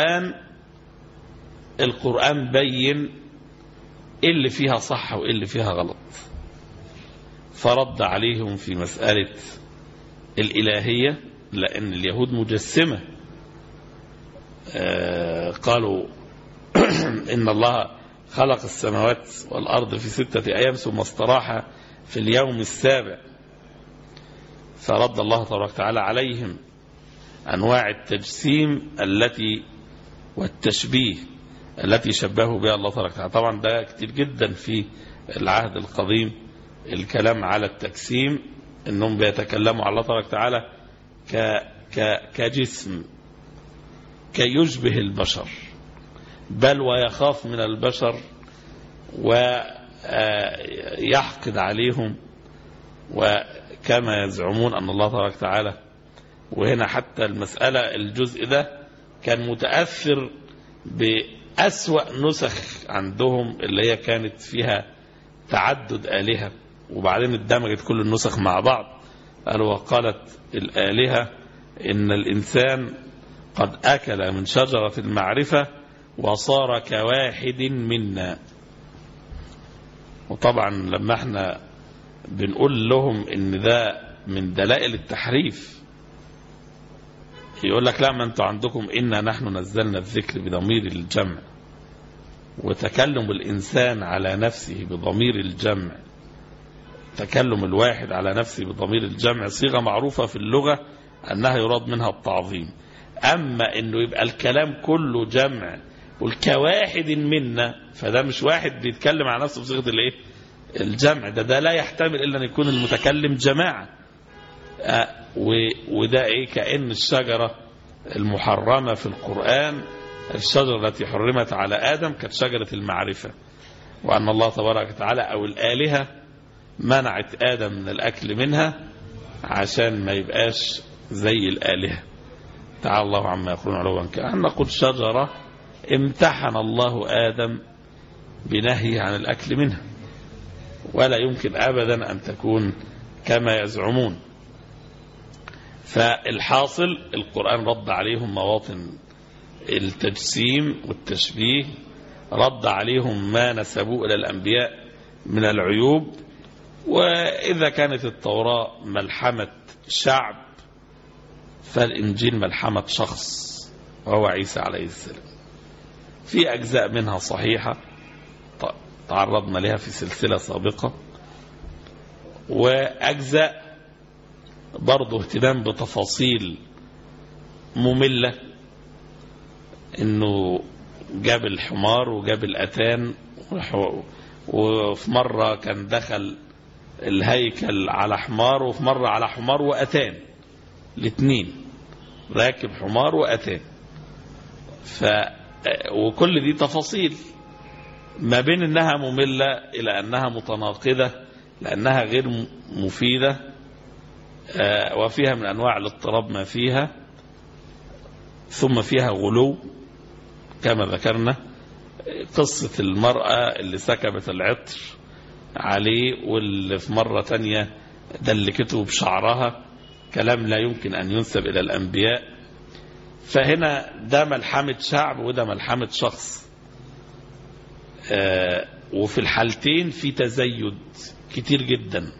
القرآن بين اللي فيها صح واللي فيها غلط، فرد عليهم في مسألة الإلهية، لأن اليهود مجسمة. قالوا إن الله خلق السماوات والأرض في 6 أيام ثم استراح في اليوم السابع، فرد الله تبارك وتعالى عليهم أنواع التجسيم والتشبيه التي شبهوا بها الله تبارك وتعالى. طبعا ده كتير جدا في العهد القديم الكلام على التجسيم، انهم بيتكلموا على الله تبارك وتعالى كجسم كي يشبه البشر، بل ويخاف من البشر ويحقد عليهم، وكما يزعمون أن الله تبارك وتعالى. وهنا حتى المسألة الجزء ده كان متأثر بأسوأ نسخ عندهم اللي هي كانت فيها تعدد آلهة، وبعدين اتدمجت كل النسخ مع بعض. قالوا وقالت الآلهة إن الإنسان قد أكل من شجرة المعرفة وصار كواحد منا. وطبعا لما احنا بنقول لهم إن ده من دلائل التحريف، يقول لك لا، ما انتوا عندكم إنا نحن نزلنا الذكر بضمير الجمع، وتكلم الإنسان على نفسه بضمير الجمع، تكلم الواحد على نفسه بضمير الجمع صيغة معروفة في اللغة أنها يراد منها التعظيم. أما أنه يبقى الكلام كله جمع والكواحد منا، فده مش واحد بيتكلم على نفسه بصيغة الايه الجمع، ده لا يحتمل إلا أن يكون المتكلم جماعة. وده ايه كأن الشجرة المحرمة في القرآن، الشجرة التي حرمت على آدم، كانت شجرة المعرفة، وأن الله تبارك وتعالى أو الآلهة منعت آدم من الأكل منها عشان ما يبقاش زي الآلهة. تعالى الله عما يقولون علوا كبيرا. نقول شجرة امتحن الله آدم بنهي عن الأكل منها، ولا يمكن أبدا أن تكون كما يزعمون. فالحاصل القرآن رد عليهم مواطن التجسيم والتشبيه، رد عليهم ما نسبوه إلى الأنبياء من العيوب. وإذا كانت التوراة ملحمة شعب، فالإنجيل ملحمة شخص وهو عيسى عليه السلام. في أجزاء منها صحيحة تعرضنا لها في سلسلة سابقة، وأجزاء برضو اهتمام بتفاصيل مملة، انه جاب الحمار وجاب الأتان، وفي مرة كان دخل الهيكل على حمار، وفي مرة على حمار وأتان، الاثنين راكب حمار وأتان. وكل دي تفاصيل ما بين انها مملة الى انها متناقضة، لانها غير مفيدة، وفيها من انواع الاضطراب ما فيها، ثم فيها غلو كما ذكرنا. قصة المرأة اللي سكبت العطر عليه، واللي في مرة تانية دلكته بشعرها، كلام لا يمكن أن ينسب إلى الأنبياء. فهنا ده ملحمة شعب وده ملحمة شخص، وفي الحالتين في تزيد كتير جدا،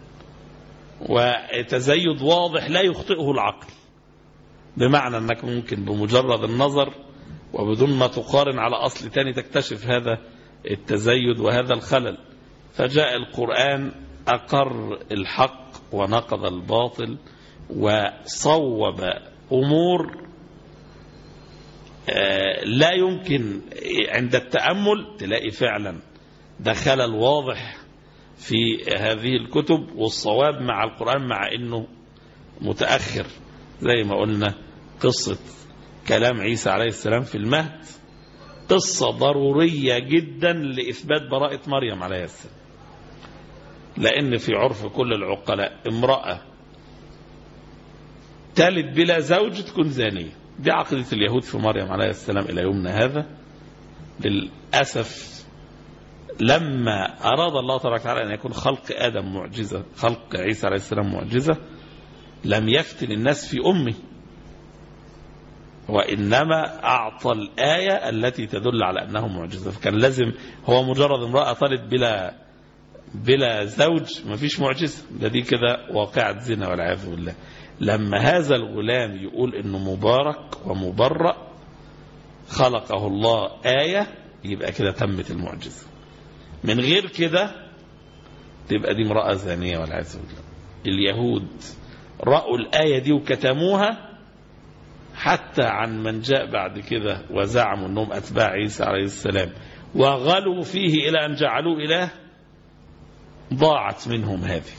وتزيد واضح لا يخطئه العقل، بمعنى أنك ممكن بمجرد النظر وبدون ما تقارن على أصل تاني تكتشف هذا التزيد وهذا الخلل. فجاء القرآن أقر الحق ونقض الباطل، وصوب أمور لا يمكن عند التأمل تلاقي فعلا ده خلل واضح في هذه الكتب، والصواب مع القرآن مع أنه متأخر. زي ما قلنا قصة كلام عيسى عليه السلام في المهد قصة ضرورية جدا لإثبات براءة مريم عليه السلام، لأن في عرف كل العقلاء امرأة تلد بلا زوج تكون زانية. دي عقيدة اليهود في مريم عليه السلام إلى يومنا هذا. للأسف لما أراد الله تبارك وتعالى أن يكون خلق آدم معجزة، خلق عيسى عليه السلام معجزة، لم يفتن الناس في أمه، وإنما أعطى الآية التي تدل على أنه معجزة. فكان لازم هو مجرد امرأة طلت بلا زوج ما فيش معجزة، دي كده واقعة زنا والعياذ بالله. لما هذا الغلام يقول إنه مبارك ومبرأ خلقه الله آية، يبقى كده تمت المعجزة. من غير كده تبقى دي امرأة زانية والعياذ بالله. اليهود رأوا الآية دي وكتموها، حتى عن من جاء بعد كده وزعموا أنهم أتباع عيسى عليه السلام وغلوا فيه إلى أن جعلوه إله، ضاعت منهم هذه.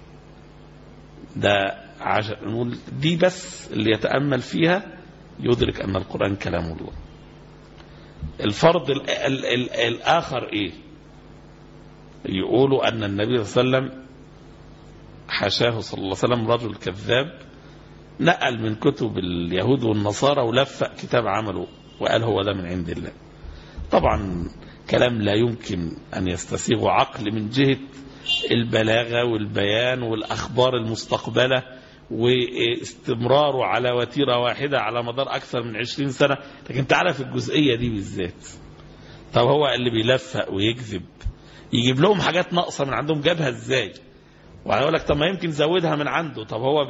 دي بس اللي يتأمل فيها يدرك أن القرآن كلام الله. الفرض الآخر إيه؟ يقولوا أن النبي صلى الله عليه وسلم حاشاه صلى الله عليه وسلم رجل كذاب، نقل من كتب اليهود والنصارى ولفق كتاب عمله وقال هو ده من عند الله. طبعا كلام لا يمكن أن يستسيغ عقل من جهة البلاغة والبيان والأخبار المستقبلة واستمراره على وتيرة واحدة على مدار أكثر من 20 سنة. لكن تعالى في الجزئية دي بالذات، طب هو اللي بيلفق ويكذب يجيب لهم حاجات ناقصة من عندهم، جابها ازاي؟ وهيقول لك طب ما يمكن زودها من عنده. طب هو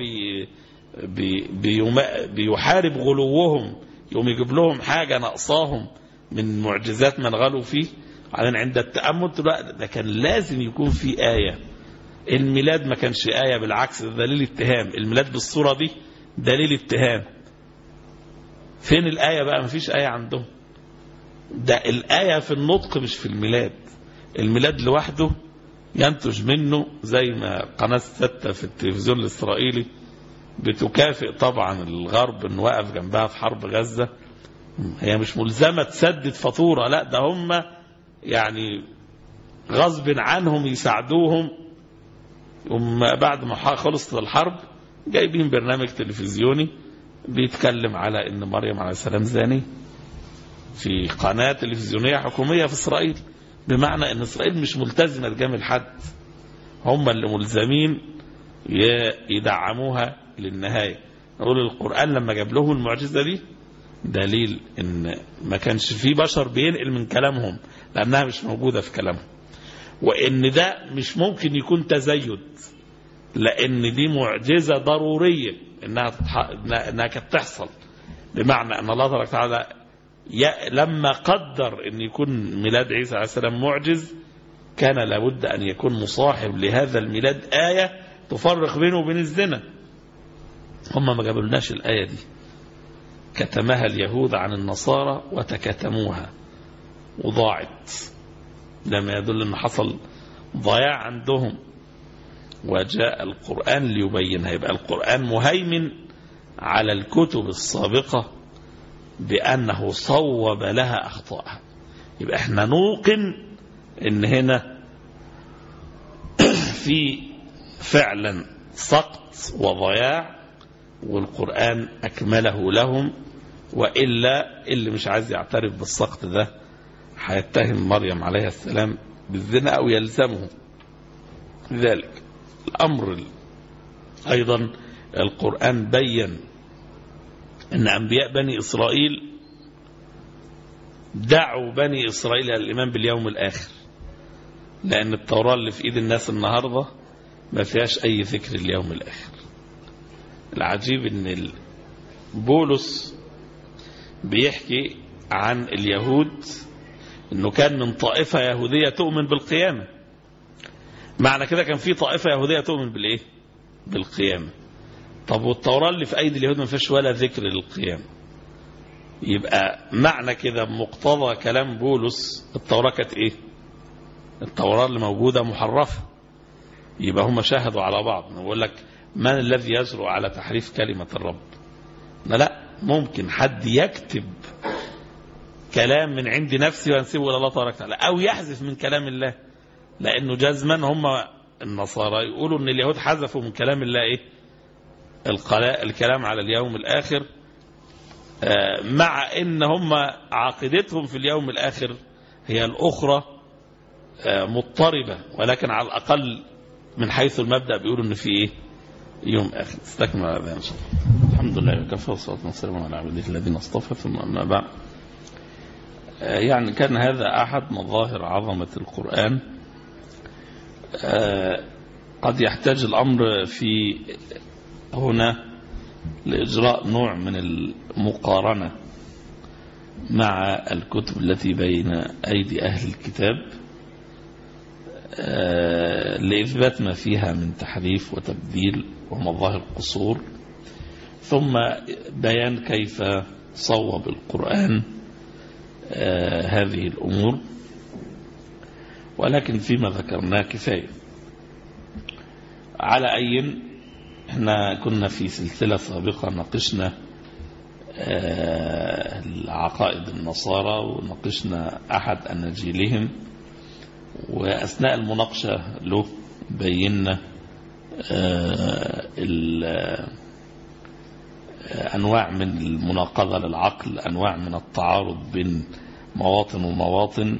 بيحارب غلوهم، يقوم يجيب لهم حاجة ناقصاهم من معجزات من غلوا فيه. عند التأمل ده كان لازم يكون في آية. الميلاد ما كانش آية، بالعكس ده دليل اتهام. الميلاد بالصورة دي دليل اتهام. فين الآية بقى؟ ما فيش آية عندهم. ده الآية في النطق مش في الميلاد. الميلاد لوحده ينتج منه زي ما قناة 6 في التلفزيون الإسرائيلي بتكافئ طبعا الغرب انه وقف جنبها في حرب غزة. هي مش ملزمة تسدد فاتورة، لا ده هم يعني غصب عنهم يساعدوهم. بعد ما خلصت الحرب جايبين برنامج تلفزيوني بيتكلم على ان مريم عليه السلام زاني في قناة تلفزيونية حكومية في إسرائيل، بمعنى ان إسرائيل مش ملتزمة تجامل حد، هم اللي ملزمين يدعموها للنهاية. نقول القرآن لما جاب له المعجزة دي دليل ان ما كانش فيه بشر بينقل من كلامهم، لأنها مش موجودة في كلامهم، وإن ده مش ممكن يكون تزيد، لأن دي معجزة ضرورية إنها كانت تحصل. بمعنى أن الله تبارك وتعالى لما قدر أن يكون ميلاد عيسى عليه السلام معجز، كان لابد أن يكون مصاحب لهذا الميلاد آية تفرق بينه وبين الزنا. هم ما جابلناش الآية دي، كتمها اليهود عن النصارى وتكتموها وضاعت. لما يدل أن حصل ضياع عندهم، وجاء القرآن ليبينها. يبقى القرآن مهيمن على الكتب السابقة بأنه صوب لها أخطاءها. يبقى احنا نوقن ان هنا في فعلا سقط وضياع، والقرآن أكمله لهم. وإلا اللي مش عايز يعترف بالسقط ده هيتهم مريم عليها السلام بالزنا أو يلزمه ذلك الأمر. أيضا القرآن بين أن أنبياء بني إسرائيل دعوا بني إسرائيل إلى الإيمان باليوم الآخر، لأن التوراة اللي في إيد الناس النهاردة ما فيهاش أي ذكر اليوم الآخر. العجيب أن بولس بيحكي عن اليهود أنه كان من طائفة يهودية تؤمن بالقيامة. معنى كده كان في طائفة يهودية تؤمن بالإيه؟ بالقيامة. طب والتوراة اللي في أيدي اليهود ما فيش ولا ذكر للقيامة. يبقى معنى كده مقتضى كلام بولس التوراة كانت إيه؟ التوراة اللي موجودة محرفة. يبقى هم شاهدوا على بعض. نقول لك من الذي يجرؤ على تحريف كلمة الرب؟ لا ممكن حد يكتب كلام من عند نفسه وينسبه إلى الله تبارك وتعالى، أو يحذف من كلام الله. لأنه جزما هم النصارى يقولوا أن اليهود حذفوا من كلام الله إيه؟ الكلام على اليوم الآخر، مع أن هم عقيدتهم في اليوم الآخر هي الأخرى مضطربة، ولكن على الأقل من حيث المبدأ بيقولوا أن في إيه؟ يوم آخر. استكمل هذا إن شاء الله. الحمد لله وكفى والصلاة والسلام على عباده الذين اصطفى، ثم أما بعد. يعني كان هذا أحد مظاهر عظمة القرآن. قد يحتاج الأمر في هنا لإجراء نوع من المقارنة مع الكتب التي بين أيدي أهل الكتاب لإثبات ما فيها من تحريف وتبديل ومظاهر قصور، ثم بيان كيف صوب القرآن هذه الأمور. ولكن فيما ذكرناه كفاية. على أي احنا كنا في سلسلة سابقة ناقشنا عقائد النصارى وناقشنا أحد أناجيلهم، وأثناء المناقشة له بينا أنواع من المناقضة للعقل، أنواع من التعارض بين مواطن ومواطن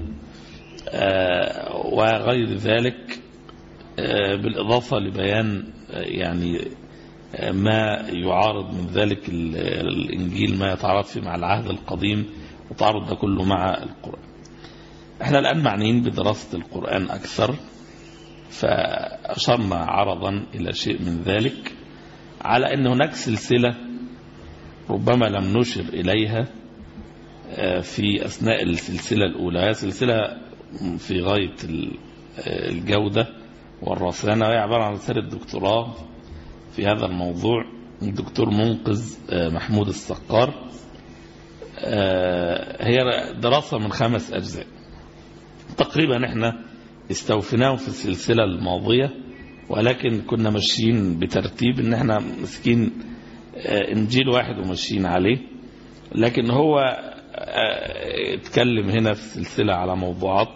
وغير ذلك، بالإضافة لبيان يعني ما يعارض من ذلك الإنجيل، ما يتعارض فيه مع العهد القديم، وتعارض ده كله مع القرآن. احنا الآن معنيين بدراسة القرآن أكثر، فأشرنا عرضا إلى شيء من ذلك، على أن هناك سلسلة ربما لم نشر إليها في أثناء السلسلة الأولى، سلسلة في غاية الجودة والرصانة، وهي عبارة عن رسالة دكتوراه في هذا الموضوع الدكتور منقذ محمود السقار. هي دراسة من 5 أجزاء تقريبا، احنا استوفناهم في السلسلة الماضية، ولكن كنا ماشيين بترتيب ان احنا مسكين انجيل واحد وماشيين عليه. لكن هو اتكلم هنا في السلسلة على موضوعات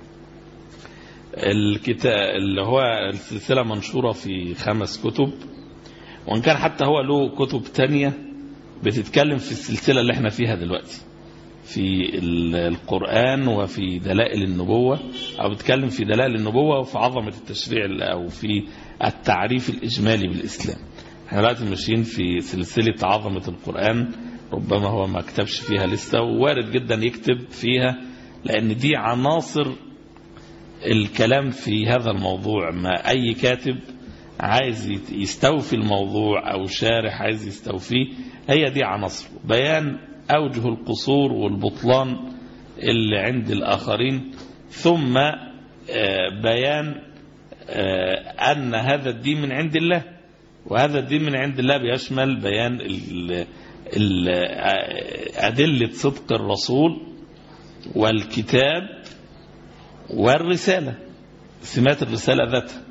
الكتاب اللي هو السلسلة منشورة في 5 كتب، وان كان حتى هو له كتب تانية بتتكلم في السلسلة اللي احنا فيها دلوقتي في القرآن وفي دلائل النبوة، أو بتكلم في دلائل النبوة وفي عظمة التشريع أو في التعريف الإجمالي بالإسلام. احنا دلوقتي ماشيين في سلسلة عظمة القرآن، ربما هو ما كتبش فيها لسه، ووارد جدا يكتب فيها، لأن دي عناصر الكلام في هذا الموضوع. ما أي كاتب عايز يستوفي الموضوع أو شارح عايز يستوفيه، هي دي عناصر بيان أوجه القصور والبطلان اللي عند الآخرين، ثم بيان أن هذا الدين من عند الله، وهذا الدين من عند الله بيشمل بيان أدلة صدق الرسول والكتاب والرسالة، سمات الرسالة ذاتها.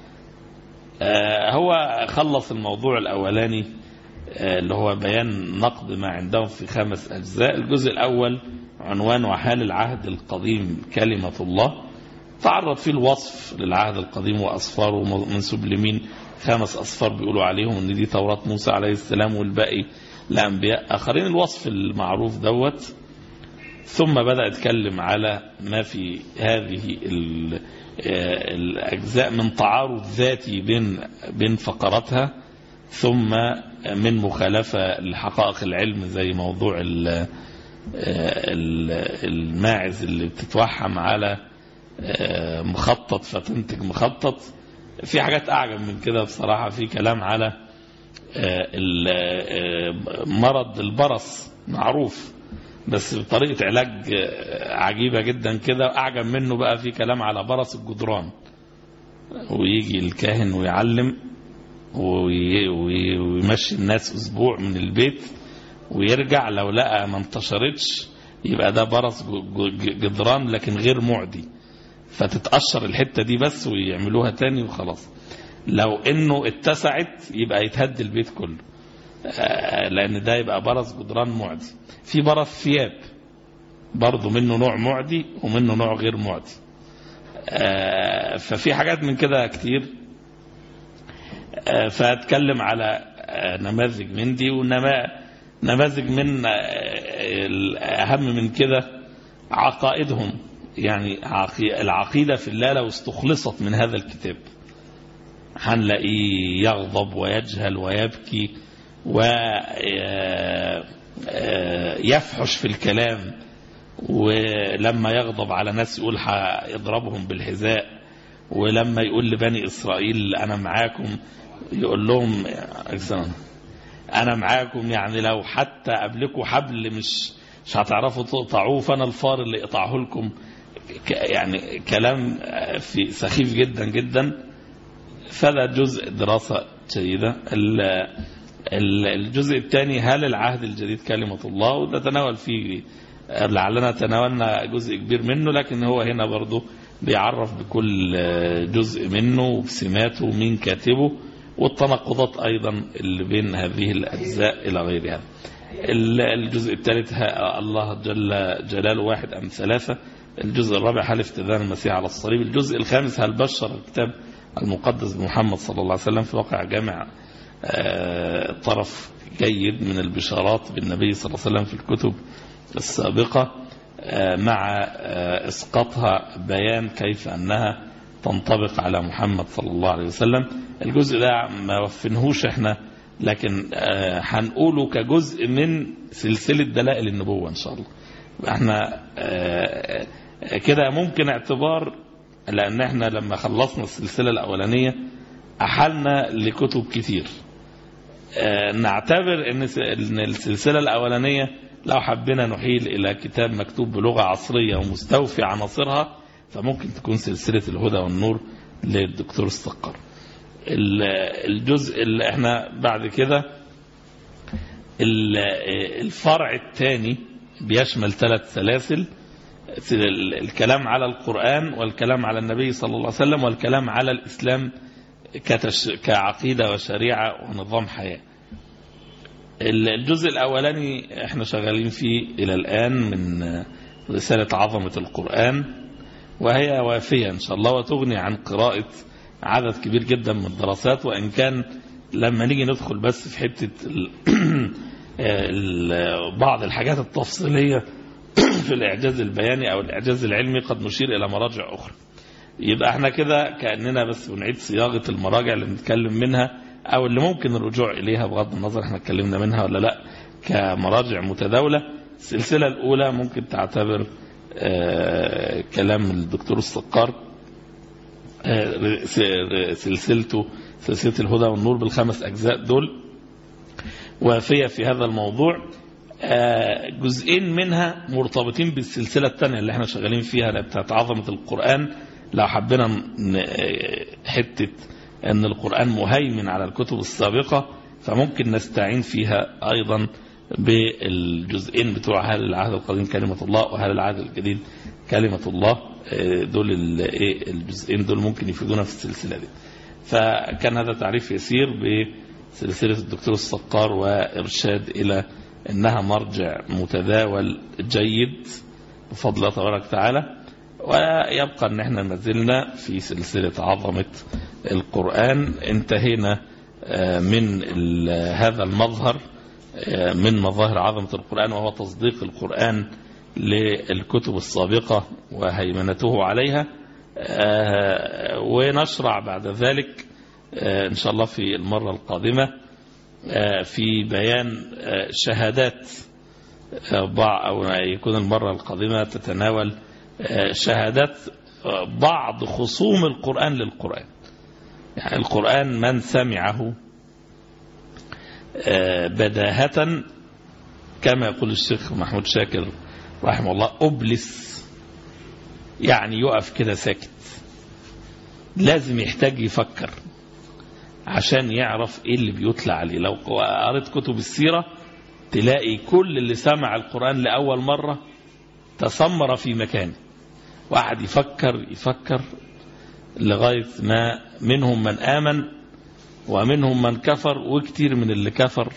هو خلص الموضوع الأولاني اللي هو بيان نقد ما عندهم في 5 أجزاء. الجزء الأول عنوان وحال العهد القديم كلمة الله، تعرض فيه الوصف للعهد القديم وأصفاره منسوب لمين، 5 أصفار بيقولوا عليهم ان دي توراة موسى عليه السلام والباقي لأنبياء آخرين، الوصف المعروف دوت. ثم بدأ يتكلم على ما في هذه الأجزاء من تعارض ذاتي بين فقراتها، ثم من مخالفة لحقائق العلم زي موضوع الماعز اللي بتتوحم على مخطط فتنتج مخطط. في حاجات أعجب من كده بصراحة، في كلام على مرض البرص معروف بس بطريقة علاج عجيبة جدا كده. أعجب منه بقى في كلام على برص الجدران، ويجي الكاهن ويعلم ويمشي الناس أسبوع من البيت ويرجع لو لقى ما انتشرتش يبقى ده برص جدران لكن غير معدي، فتتقشر الحتة دي بس ويعملوها تاني وخلاص. لو انه اتسعت يبقى يتهد البيت كله، لان ده يبقى برص جدران معدي. في برص ثياب برضو منه نوع معدي ومنه نوع غير معدي. ففي حاجات من كده كتير. فاتكلم على نماذج من دي ونماذج من اهم من كده عقائدهم. يعني العقيدة في الله لو استخلصت من هذا الكتاب هنلاقيه يغضب ويجهل ويبكي ويفحش في الكلام، ولما يغضب على ناس يقول هيضربهم بالحذاء، ولما يقول لبني إسرائيل أنا معاكم يقول لهم أنا معاكم، يعني لو حتى قبلكم حبل مش هتعرفوا تقطعوه فأنا الفار اللي يقطعه لكم. يعني كلام في سخيف جدا جدا. فده جزء دراسة جيدة. الجزء الثاني هل العهد الجديد كلمة الله، وده تناول فيه لعلنا تناولنا جزء كبير منه، لكن هو هنا برضو بيعرف بكل جزء منه وبسماته ومين كاتبه والتناقضات أيضا اللي بين هذه الأجزاء إلى غيرها. الجزء الثالث الله جل جلاله واحد أم ثلاثة. الجزء الرابع هل افتدان المسيح على الصليب. الجزء الخامس هل بشر الكتاب المقدس بمحمد صلى الله عليه وسلم. في واقع جامع طرف جيد من البشارات بالنبي صلى الله عليه وسلم في الكتب السابقة، مع اسقاطها بيان كيف أنها تنطبق على محمد صلى الله عليه وسلم. الجزء ده ما وفنهوش احنا، لكن هنقوله كجزء من سلسلة دلائل النبوة إن شاء الله. احنا كده ممكن اعتبار، لأن احنا لما خلصنا السلسلة الأولانية أحلنا لكتب كتير. نعتبر ان السلسلة الأولانية لو حبينا نحيل إلى كتاب مكتوب بلغة عصرية ومستوفي عناصرها فممكن تكون سلسلة الهدى والنور للدكتور السقار. الجزء اللي احنا بعد كده الفرع الثاني بيشمل 3 سلاسل: الكلام على القرآن، والكلام على النبي صلى الله عليه وسلم، والكلام على الإسلام كعقيدة وشريعة ونظام حياة. الجزء الأولاني احنا شغالين فيه إلى الآن من رسالة عظمة القرآن، وهي وافية إن شاء الله وتغني عن قراءة عدد كبير جدا من الدراسات. وإن كان لما نيجي ندخل بس في حتة بعض الحاجات التفصيلية في الإعجاز البياني أو الإعجاز العلمي قد نشير إلى مراجع أخرى. يبقى احنا كده كأننا بس بنعيد صياغة المراجع اللي بنتكلم منها أو اللي ممكن الرجوع إليها بغض النظر احنا اتكلمنا منها ولا لا كمراجع متداولة. السلسلة الأولى ممكن تعتبر كلام الدكتور السقار، سلسلته سلسلة الهدى والنور ب5 أجزاء دول وافية في هذا الموضوع. جزئين منها مرتبطين بالسلسلة الثانية اللي احنا شغالين فيها اللي بتاعت عظمة القرآن. لو حبينا حتة ان القرآن مهيمن على الكتب السابقة فممكن نستعين فيها ايضا بالجزئين بتوع هل العهد القديم كلمة الله وهل العهد الجديد كلمة الله. دول الجزئين دول ممكن يفيدونا في السلسلة دي. فكان هذا تعريف يسير بسلسلة الدكتور الصقار وإرشاد إلى أنها مرجع متداول جيد بفضل الله تبارك وتعالى. ويبقى أن احنا نزلنا في سلسلة عظمة القرآن. انتهينا من هذا المظهر من مظاهر عظمة القرآن، وهو تصديق القرآن للكتب السابقة وهيمنته عليها. ونشرع بعد ذلك إن شاء الله في المرة القادمة في بيان شهادات أو يكون المرة القادمة تتناول شهادات بعض خصوم القرآن للقرآن. يعني القرآن من سمعه بداهة كما يقول الشيخ محمود شاكر رحمه الله أبلس، يعني يقف كده ساكت، لازم يحتاج يفكر عشان يعرف ايه اللي بيطلع عليه. لو قرأت كتب السيرة تلاقي كل اللي سمع القرآن لأول مرة تسمر في مكانه، وقعد يفكر لغاية ما منهم من آمن ومنهم من كفر. وكتير من اللي كفر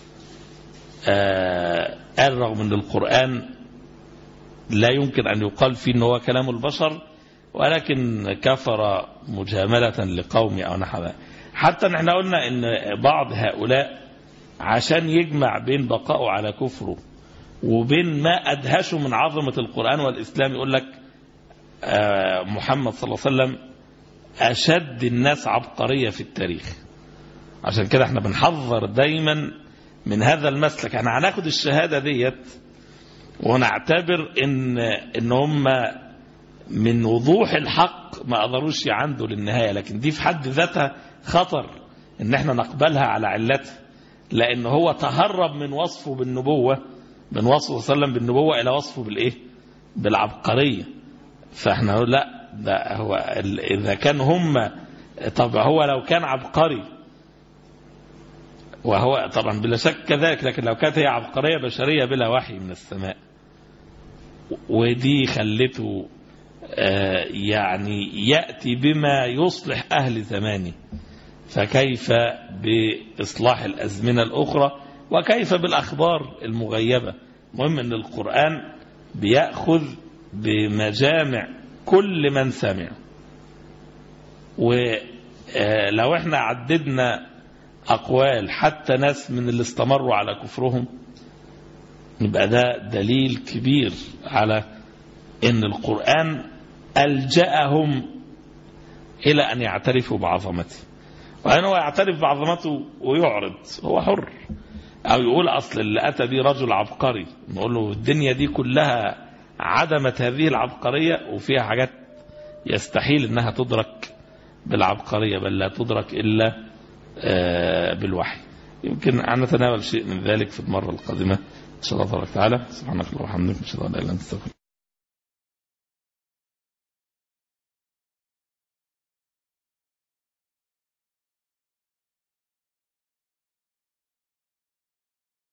قال رغم ان القرآن لا يمكن أن يقال فيه أنه هو كلام البشر، ولكن كفر مجاملة لقوم أو نحوه. حتى نحن قلنا أن بعض هؤلاء عشان يجمع بين بقائه على كفره وبين ما أدهشه من عظمة القرآن والإسلام يقول لك محمد صلى الله عليه وسلم أشد الناس عبقرية في التاريخ. عشان كده احنا بنحذر دايما من هذا المسلك. احنا هناخد الشهادة ديت ونعتبر ان هم من وضوح الحق ما قدروش يعندوا للنهاية، لكن دي في حد ذاتها خطر ان احنا نقبلها على علتها، لان هو تهرب من وصفه بالنبوة، من وصفه صلى الله عليه وسلم بالنبوة الى وصفه بالايه؟ بالعبقرية. فاحنا نقول لا، ده هو اذا كان هم، طب هو لو كان عبقري، وهو طبعا بلا شك كذلك، لكن لو كانت هي عبقرية بشرية بلا وحي من السماء ودي خلته يعني يأتي بما يصلح أهل زمانه، فكيف بإصلاح الأزمنة الأخرى وكيف بالأخبار المغيبة؟ مهم أن القرآن بيأخذ بمجامع كل من سمع. ولو احنا عددنا أقوال حتى ناس من اللي استمروا على كفرهم يبقى ده دليل كبير على أن القرآن ألجأهم إلى أن يعترفوا بعظمته. وأنه هو يعترف بعظمته ويعرض، هو حر، أو يقول أصل اللي أتى به رجل عبقري، نقول له الدنيا دي كلها عدمت هذه العبقرية وفيها حاجات يستحيل أنها تدرك بالعبقرية، بل لا تدرك إلا بالوحي. يمكن أن نتناول شيء من ذلك في المرة القادمة إن شاء الله تعالى. سبحانك اللهم وبحمدك، أشهد أن لا إله إلا أنت، استغفرك.